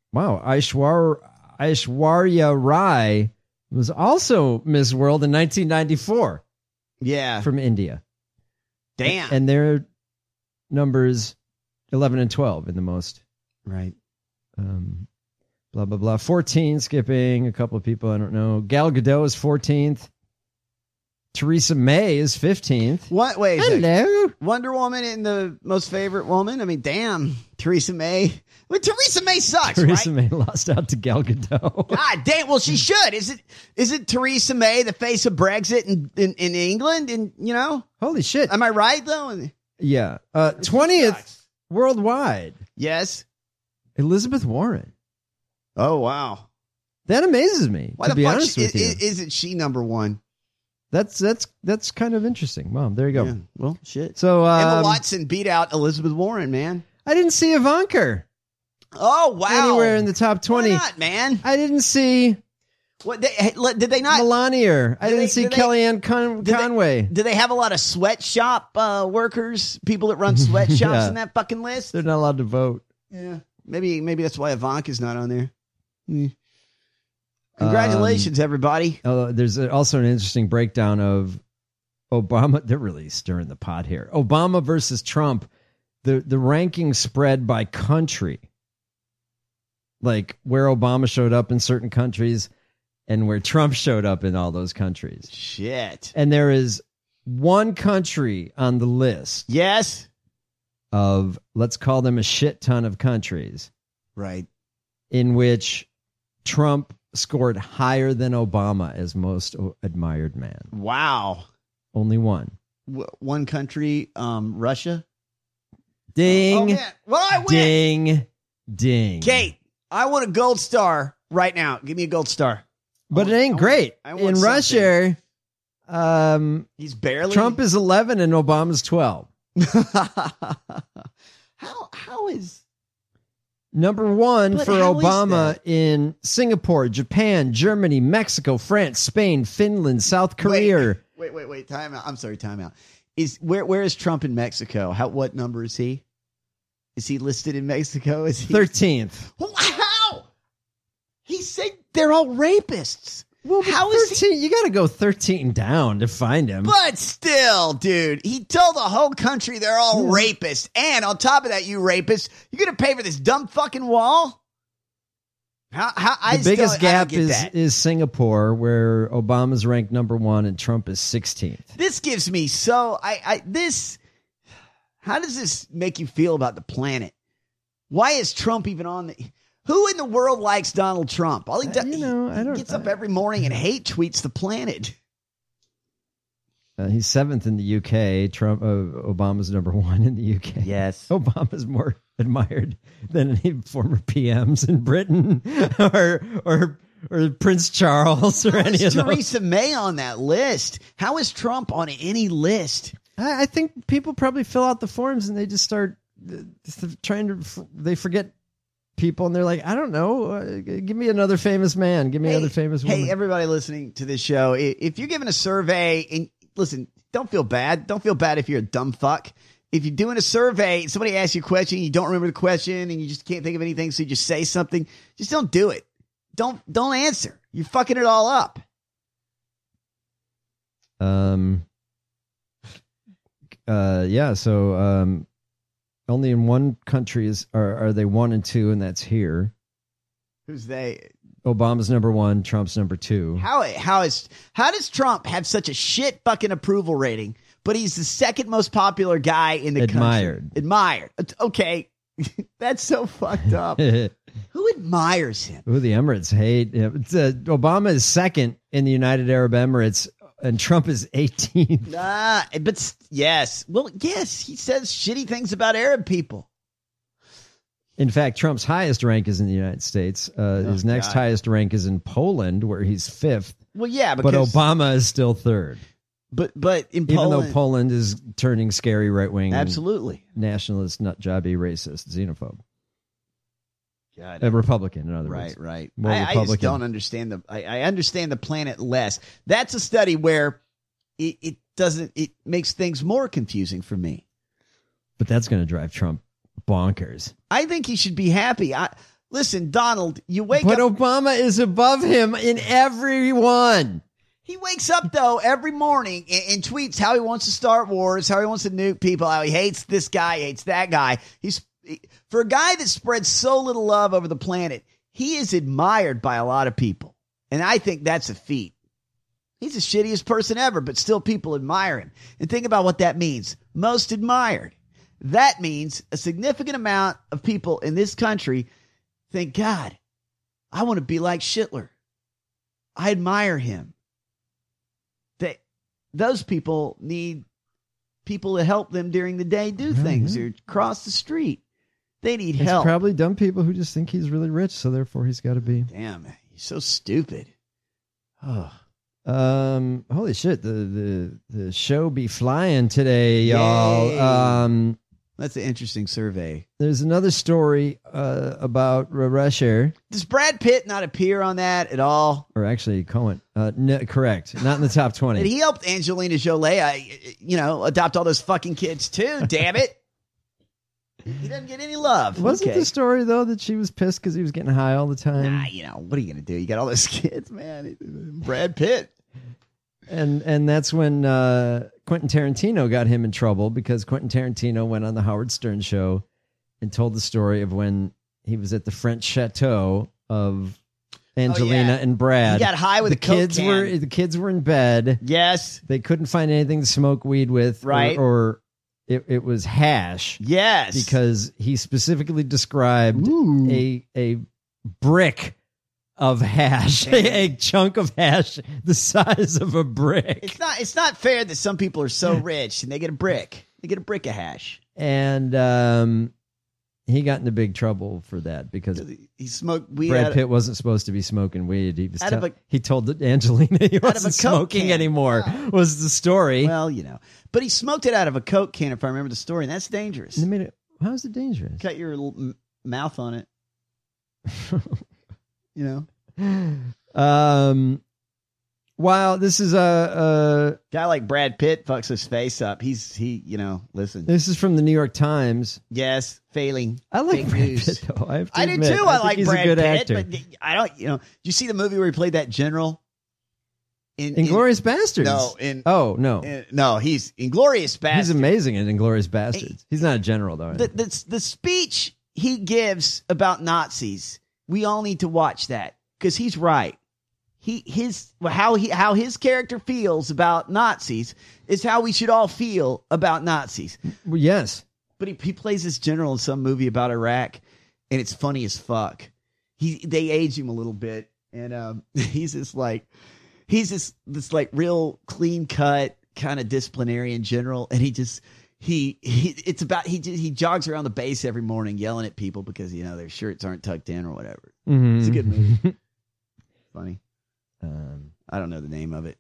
Aishwarya Rai was also Miss World in 1994. Yeah. From India. Damn. And their numbers 11 and 12 in the most. Right. Blah, blah, blah. 14, skipping a couple of people I don't know. Gal Gadot is 14th. Theresa May is 15th. What? Wait. Hello. Wonder Woman in the most favorite woman? I mean, damn. Theresa May. Well, Theresa May sucks, Theresa right? May lost out to Gal Gadot. God damn. Well, she should. Is it Theresa May, the face of Brexit in England? And, you know? Holy shit. Am I right, though? Yeah. 20th worldwide. Yes. Elizabeth Warren. Oh, wow. That amazes me, Why to the be fuck honest with you. Isn't she number one? That's kind of interesting. Wow, there you go. Yeah, well, shit. So Emma Watson beat out Elizabeth Warren, man. I didn't see Ivanka. Oh, wow. Anywhere in the top 20. Why not, man? I didn't see... What did they not? Melania. I didn't see Kellyanne Conway. Do they have a lot of sweatshop workers, people that run sweatshops in that fucking list? They're not allowed to vote. Yeah, maybe that's why Ivanka's not on there. Congratulations, everybody. There's also an interesting breakdown of Obama. They're really stirring the pot here. Obama versus Trump. The rankings spread by country, like where Obama showed up in certain countries and where Trump showed up in all those countries. Shit. And there is one country on the list. Yes. Of, let's call them a shit ton of countries. Right. In which Trump scored higher than Obama as most admired man. Wow. Only one. One country, Russia. Ding. Oh, man. Well, I win. Ding. Kate, I want a gold star right now. Give me a gold star. But it ain't great. In Russia, he's barely. Trump is 11 and Obama's 12. How is number one But for how is Obama that? in Singapore, Japan, Germany, Mexico, France, Spain, Finland, South Korea. Wait. Time out. I'm sorry. Time out. Where is Trump in Mexico? What number is he? Is he listed in Mexico? Is he 13th? How? He said they're all rapists. Well, how is 13? You got to go 13 down to find him. But still, dude, he told the whole country they're all rapists. And on top of that, you rapists, you're going to pay for this dumb fucking wall? The biggest gap is Singapore, where Obama's ranked number one and Trump is 16th. This gives me how does this make you feel about the planet? Why is Trump even on the... Who in the world likes Donald Trump? All he does, he gets up every morning and hate tweets the planet. He's 7th in the UK. Obama's number one in the UK. Yes. Obama's more admired than any former PMs in Britain or Prince Charles or any of those. Theresa May on that list? How is Trump on any list? I think people probably fill out the forms and they just start they forget people and they're like, I don't know, give me another famous man, give me another famous woman. Hey, everybody listening to this show, if you're giving a survey, and listen, don't feel bad if you're a dumb fuck. If you're doing a survey, somebody asks you a question, you don't remember the question and you just can't think of anything, so you just say something, just don't do it. Don't answer. You're fucking it all up. So only in one country are they 1 and 2, and that's here. Who's they? Obama's number 1, Trump's number 2. How does Trump have such a shit fucking approval rating, but he's the second most popular guy in the country? Admired. Okay. That's so fucked up. Who admires him? Who the Emirates hate. Obama is second in the United Arab Emirates, and Trump is 18th. But yes. Well, yes, he says shitty things about Arab people. In fact, Trump's highest rank is in the United States. His next highest rank is in Poland, where he's 5th. Well, yeah, but Obama is still 3rd. But in Poland, even though Poland is turning scary right wing, absolutely nationalist, nut jobby, racist, xenophobe. God, a Republican, in other words. Right. More I just don't understand I understand the planet less. That's a study where it makes things more confusing for me. But that's going to drive Trump bonkers. I think he should be happy. Listen, Donald, you wake up. But Obama is above him in every one. He wakes up, though, every morning and tweets how he wants to start wars, how he wants to nuke people, how he hates this guy, hates that guy. For a guy that spreads so little love over the planet, he is admired by a lot of people. And I think that's a feat. He's the shittiest person ever, but still people admire him. And think about what that means. Most admired. That means a significant amount of people in this country think, God, I want to be like Hitler. I admire him. Those people need people to help them during the day do things or cross the street. They need help. It's probably dumb people who just think he's really rich, so therefore he's got to be. Damn, he's so stupid. Oh, Holy shit, the show be flying today, y'all. Yay. That's an interesting survey. There's another story about Russia. Does Brad Pitt not appear on that at all? Or actually, Cohen. No, correct. Not in the top 20. But he helped Angelina Jolie, adopt all those fucking kids too, damn it. He doesn't get any love. Wasn't the story, though, that she was pissed because he was getting high all the time? Nah, what are you going to do? You got all those kids, man. Brad Pitt. And that's when Quentin Tarantino got him in trouble because Quentin Tarantino went on the Howard Stern show and told the story of when he was at the French chateau of Angelina and Brad. He got high with the kids can. The kids were in bed. Yes. They couldn't find anything to smoke weed with. Right. Or it was hash. Yes. Because he specifically described a brick of hash, a chunk of hash the size of a brick. It's not fair that some people are so rich and they get a brick. They get a brick of hash. And he got into big trouble for that because he smoked weed. Brad Pitt wasn't supposed to be smoking weed. He was he told Angelina he wasn't smoking anymore. Was the story? Well, but he smoked it out of a Coke can, if I remember the story, and that's dangerous. How is it dangerous? Cut your mouth on it. While this is a guy like Brad Pitt fucks his face up. Listen. This is from the New York Times. Yes, failing. I like Brad Pitt, though. I do too. I like Brad Pitt, but I don't. Did you see the movie where he played that general? Inglourious Bastards. No, he's Inglourious Bastards. He's amazing in Inglourious Bastards. He's not a general though. The speech he gives about Nazis. We all need to watch that because he's right. How his character feels about Nazis is how we should all feel about Nazis. Well, yes, but he plays this general in some movie about Iraq, and it's funny as fuck. They age him a little bit, and he's this real clean cut kind of disciplinarian general, and he jogs around the base every morning yelling at people because their shirts aren't tucked in or whatever. Mm-hmm. It's a good movie. Funny. I don't know the name of it.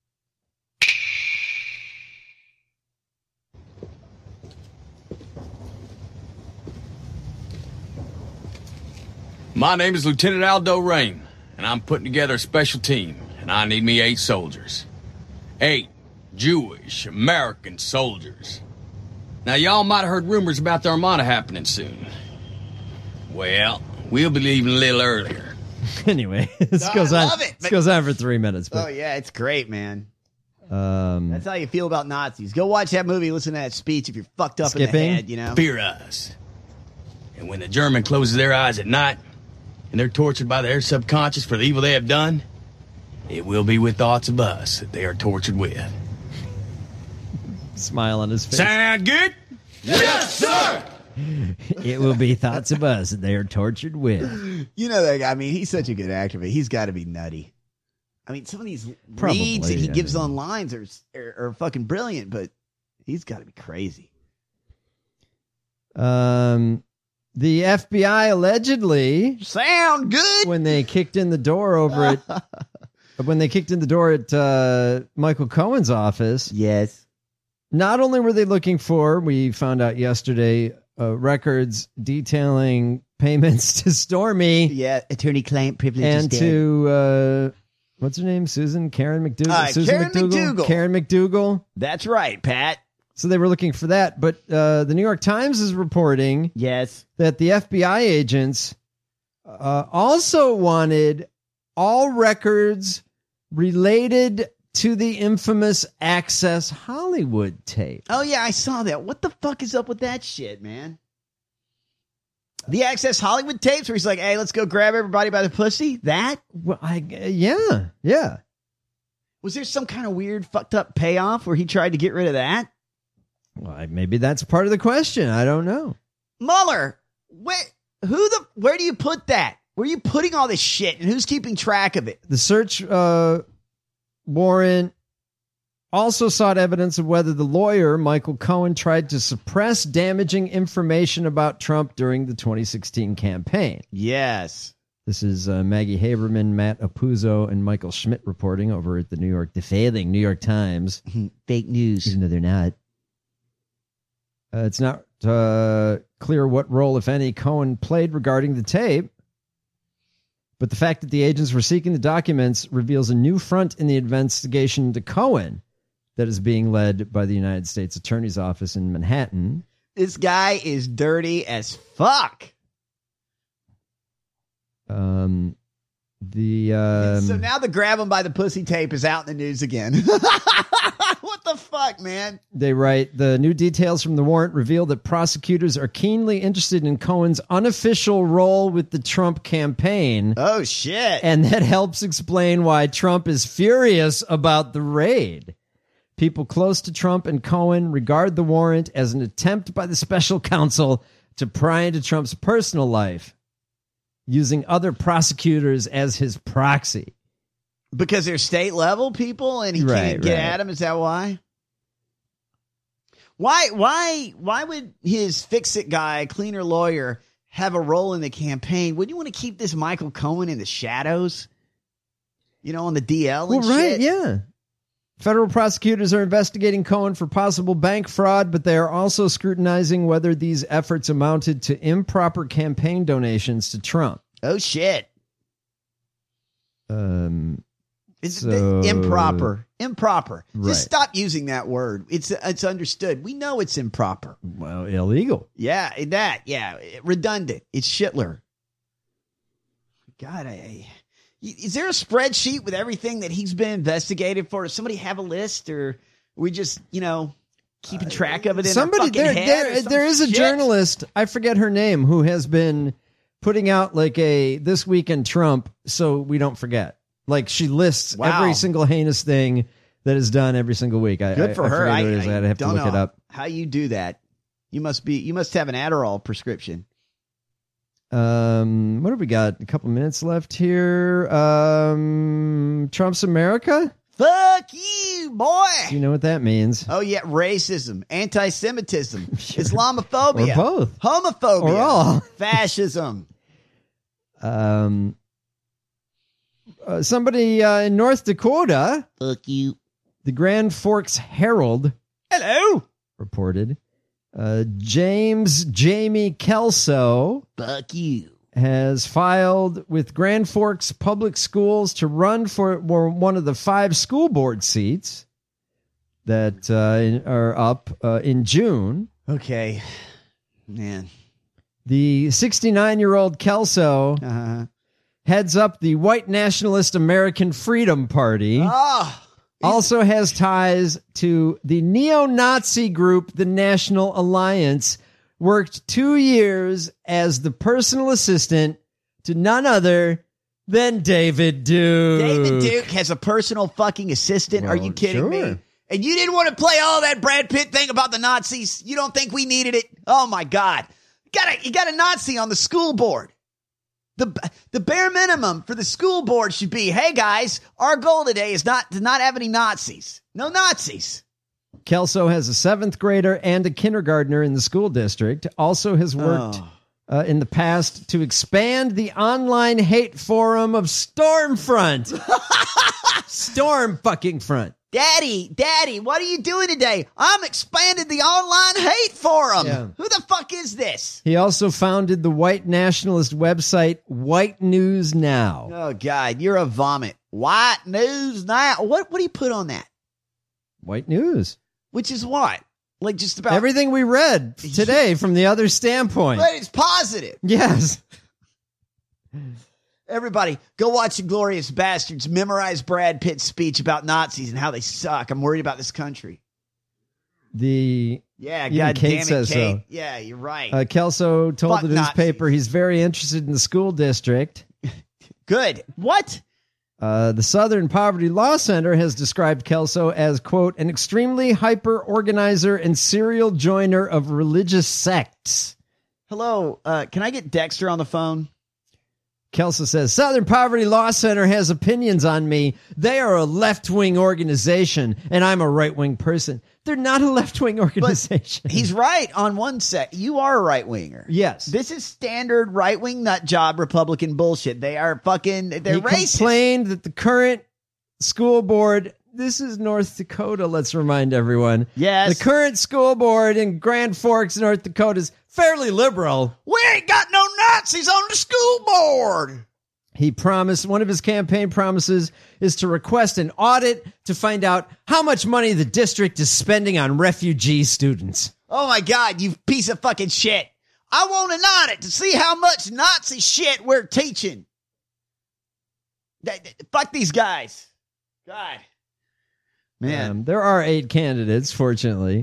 My name is Lieutenant Aldo Rain, and I'm putting together a special team, and I need me 8 soldiers. 8 Jewish American soldiers. Now, y'all might have heard rumors about the Armada happening soon. Well, we'll be leaving a little earlier. Anyway, this goes on for 3 minutes. But, yeah, it's great, man. That's how you feel about Nazis. Go watch that movie, listen to that speech if you're fucked up in the head, Fear us. And when the German closes their eyes at night, and they're tortured by their subconscious for the evil they have done, it will be with thoughts of us that they are tortured with. Smile on his face. Sound good? Yes, sir! It will be thoughts of us that they are tortured with. That guy, he's such a good actor, but he's got to be nutty. Some of these reads that he gives on lines are fucking brilliant, but he's got to be crazy. The FBI allegedly sound good when they kicked in the door at Michael Cohen's office. Yes. Not only were they looking for, we found out yesterday, records detailing payments to Stormy. Yeah, attorney-client privilege and to what's her name? Karen McDougal. Karen McDougal. That's right, Pat. So they were looking for that, but the New York Times is reporting that the FBI agents also wanted all records related to the infamous Access Hollywood tape. Oh, yeah, I saw that. What the fuck is up with that shit, man? The Access Hollywood tapes where he's like, hey, let's go grab everybody by the pussy? That? Well, yeah. Was there some kind of weird fucked up payoff where he tried to get rid of that? Well, maybe that's part of the question. I don't know. Mueller, where do you put that? Where are you putting all this shit, and who's keeping track of it? The search warrant also sought evidence of whether the lawyer, Michael Cohen, tried to suppress damaging information about Trump during the 2016 campaign. Yes. This is Maggie Haberman, Matt Apuzzo, and Michael Schmidt reporting over at the defailing New York Times. Fake news. Even though they're not. It's not clear what role, if any, Cohen played regarding the tape. But the fact that the agents were seeking the documents reveals a new front in the investigation into Cohen that is being led by the United States Attorney's Office in Manhattan. This guy is dirty as fuck. So now the grab him by the pussy tape is out in the news again. What the fuck, man? They write, the new details from the warrant reveal that prosecutors are keenly interested in Cohen's unofficial role with the Trump campaign. Oh, shit. And that helps explain why Trump is furious about the raid. People close to Trump and Cohen regard the warrant as an attempt by the special counsel to pry into Trump's personal life, using other prosecutors as his proxy. Because they're state level people and he can't get at them? Is that why? Why would his fix-it guy, cleaner lawyer, have a role in the campaign? Wouldn't you want to keep this Michael Cohen in the shadows? You know, on the DL and shit? Yeah. Federal prosecutors are investigating Cohen for possible bank fraud, but they are also scrutinizing whether these efforts amounted to improper campaign donations to Trump. Oh, shit. It's improper. Right. Just stop using that word. It's understood. We know it's improper. Well, illegal. Yeah, redundant. It's Shitler. God, is there a spreadsheet with everything that he's been investigated for? Does somebody have a list, or are we just, keeping track of it in our fucking head? There is a journalist, I forget her name, who has been putting out like a This Week in Trump so we don't forget. Like, she lists every single heinous thing that is done every single week. Good for her. I have to look it up. How you do that? You must have an Adderall prescription. What have we got? A couple minutes left here. Trump's America? Fuck you, boy. You know what that means? Oh, yeah. Racism, anti-Semitism, Islamophobia. Or both. Homophobia. Or all. Fascism. Somebody in North Dakota. Fuck you. The Grand Forks Herald. Hello. Reported. Jamie Kelso. Fuck you. Has filed with Grand Forks Public Schools to run for one of the 5 school board seats that are up in June. Okay. Man. The 69-year-old Kelso heads up the white nationalist American Freedom Party. Also has ties to the neo-Nazi group, the National Alliance. Worked 2 years as the personal assistant to none other than David Duke. David Duke has a personal fucking assistant. Are you kidding me? And you didn't want to play all that Brad Pitt thing about the Nazis? You don't think we needed it? Oh, my God. You got a Nazi on the school board. The bare minimum for the school board should be, hey, guys, our goal today is to not have any Nazis. No Nazis. Kelso has a 7th grader and a kindergartner in the school district. Also has worked in the past to expand the online hate forum of Stormfront. Storm fucking front. Daddy, what are you doing today? I'm expanding the online hate forum. Yeah. Who the fuck is this? He also founded the white nationalist website White News Now. Oh, God, you're a vomit. White News Now. What do you put on that? White News. Which is what? Like just about everything we read today from the other standpoint. But it's positive. Yes. Everybody, go watch Inglourious Bastards. Memorize Brad Pitt's speech about Nazis and how they suck. I'm worried about this country. God damn it, says Kate. So. Yeah, you're right. Kelso told Fuck the newspaper Nazis. he's very interested in the school district. Good. What? The Southern Poverty Law Center has described Kelso as, quote, an extremely hyper-organizer and serial joiner of religious sects. Hello, can I get Dexter on the phone? Kelso says, Southern Poverty Law Center has opinions on me. They are a left-wing organization, and I'm a right-wing person. They're not a left-wing organization. But he's right on one set. You are a right-winger. Yes. This is standard right-wing nut job Republican bullshit. They are fucking, they're he racist. Complained that the current school board, this is North Dakota, let's remind everyone. Yes. The current school board in Grand Forks, North Dakota is fairly liberal. We ain't got no Nazis on the school board. He promised, one of his campaign promises is to request an audit to find out how much money the district is spending on refugee students. Oh my God, you piece of fucking shit. I want an audit to see how much Nazi shit we're teaching. Fuck these guys. God. Man. There are 8 candidates, fortunately.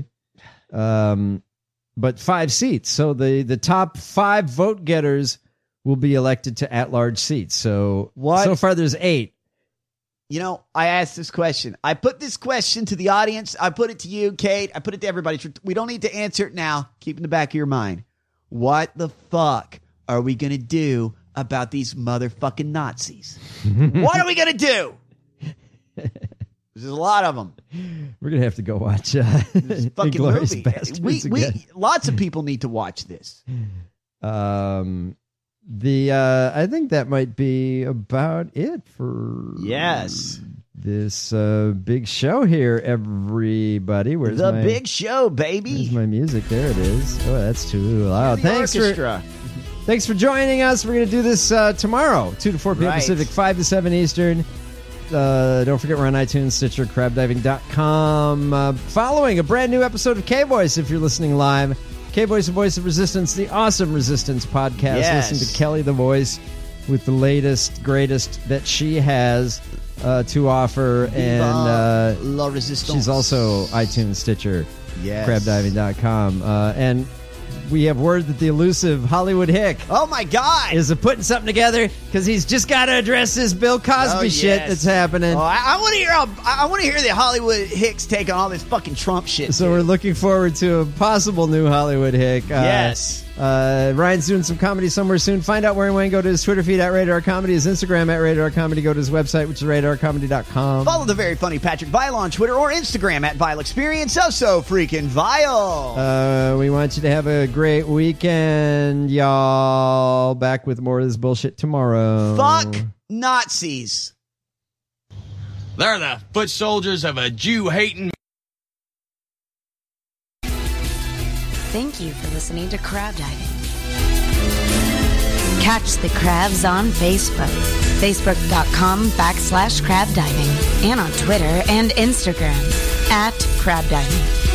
But 5 seats. So the top 5 vote getters will be elected to at-large seats. So so far there's 8. You know, I asked this question. I put this question to the audience. I put it to you, Kate. I put it to everybody. We don't need to answer it now. Keep it in the back of your mind. What the fuck are we going to do about these motherfucking Nazis? What are we going to do? There's a lot of them. We're going to have to go watch this fucking movie. Bastards Lots of people need to watch this. I think that might be about it for this big show here, everybody. Where's the my big show, baby? Where's my music? There it is. Oh, that's too loud. Thanks for joining us. We're going to do this tomorrow, 2 to 4 p.m. Pacific, 5 to 7 Eastern. Don't forget we're on iTunes, Stitcher, crabdiving.com. Following a brand new episode of K-Voice if you're listening live. K-Voice, the voice of resistance, the awesome Resistance podcast. Yes. Listen to Kelly the Voice with the latest, greatest that she has to offer. And La Resistance. She's also iTunes, Stitcher, yes. crabdiving.com. And we have word that the elusive Hollywood Hick, oh my God, is putting something together because he's just got to address this Bill Cosby shit that's happening. Oh, I want to hear I want to hear the Hollywood Hicks take on all this fucking Trump shit. So we're looking forward to a possible new Hollywood Hick. Yes. Ryan's doing some comedy somewhere soon. Find out where and when. Go to his Twitter feed at Radar Comedy, his Instagram at Radar Comedy. Go to his website, which is radarcomedy.com. Follow the very funny Patrick Vile on Twitter or Instagram at Vile Experience. So freaking vile. We want you to have a great weekend, y'all. Back with more of this bullshit tomorrow. Fuck Nazis. They're the foot soldiers of a Jew-hating. Thank you for listening to Crab Diving. Catch the crabs on Facebook. Facebook.com/crabdiving. And on Twitter and Instagram @crabdiving.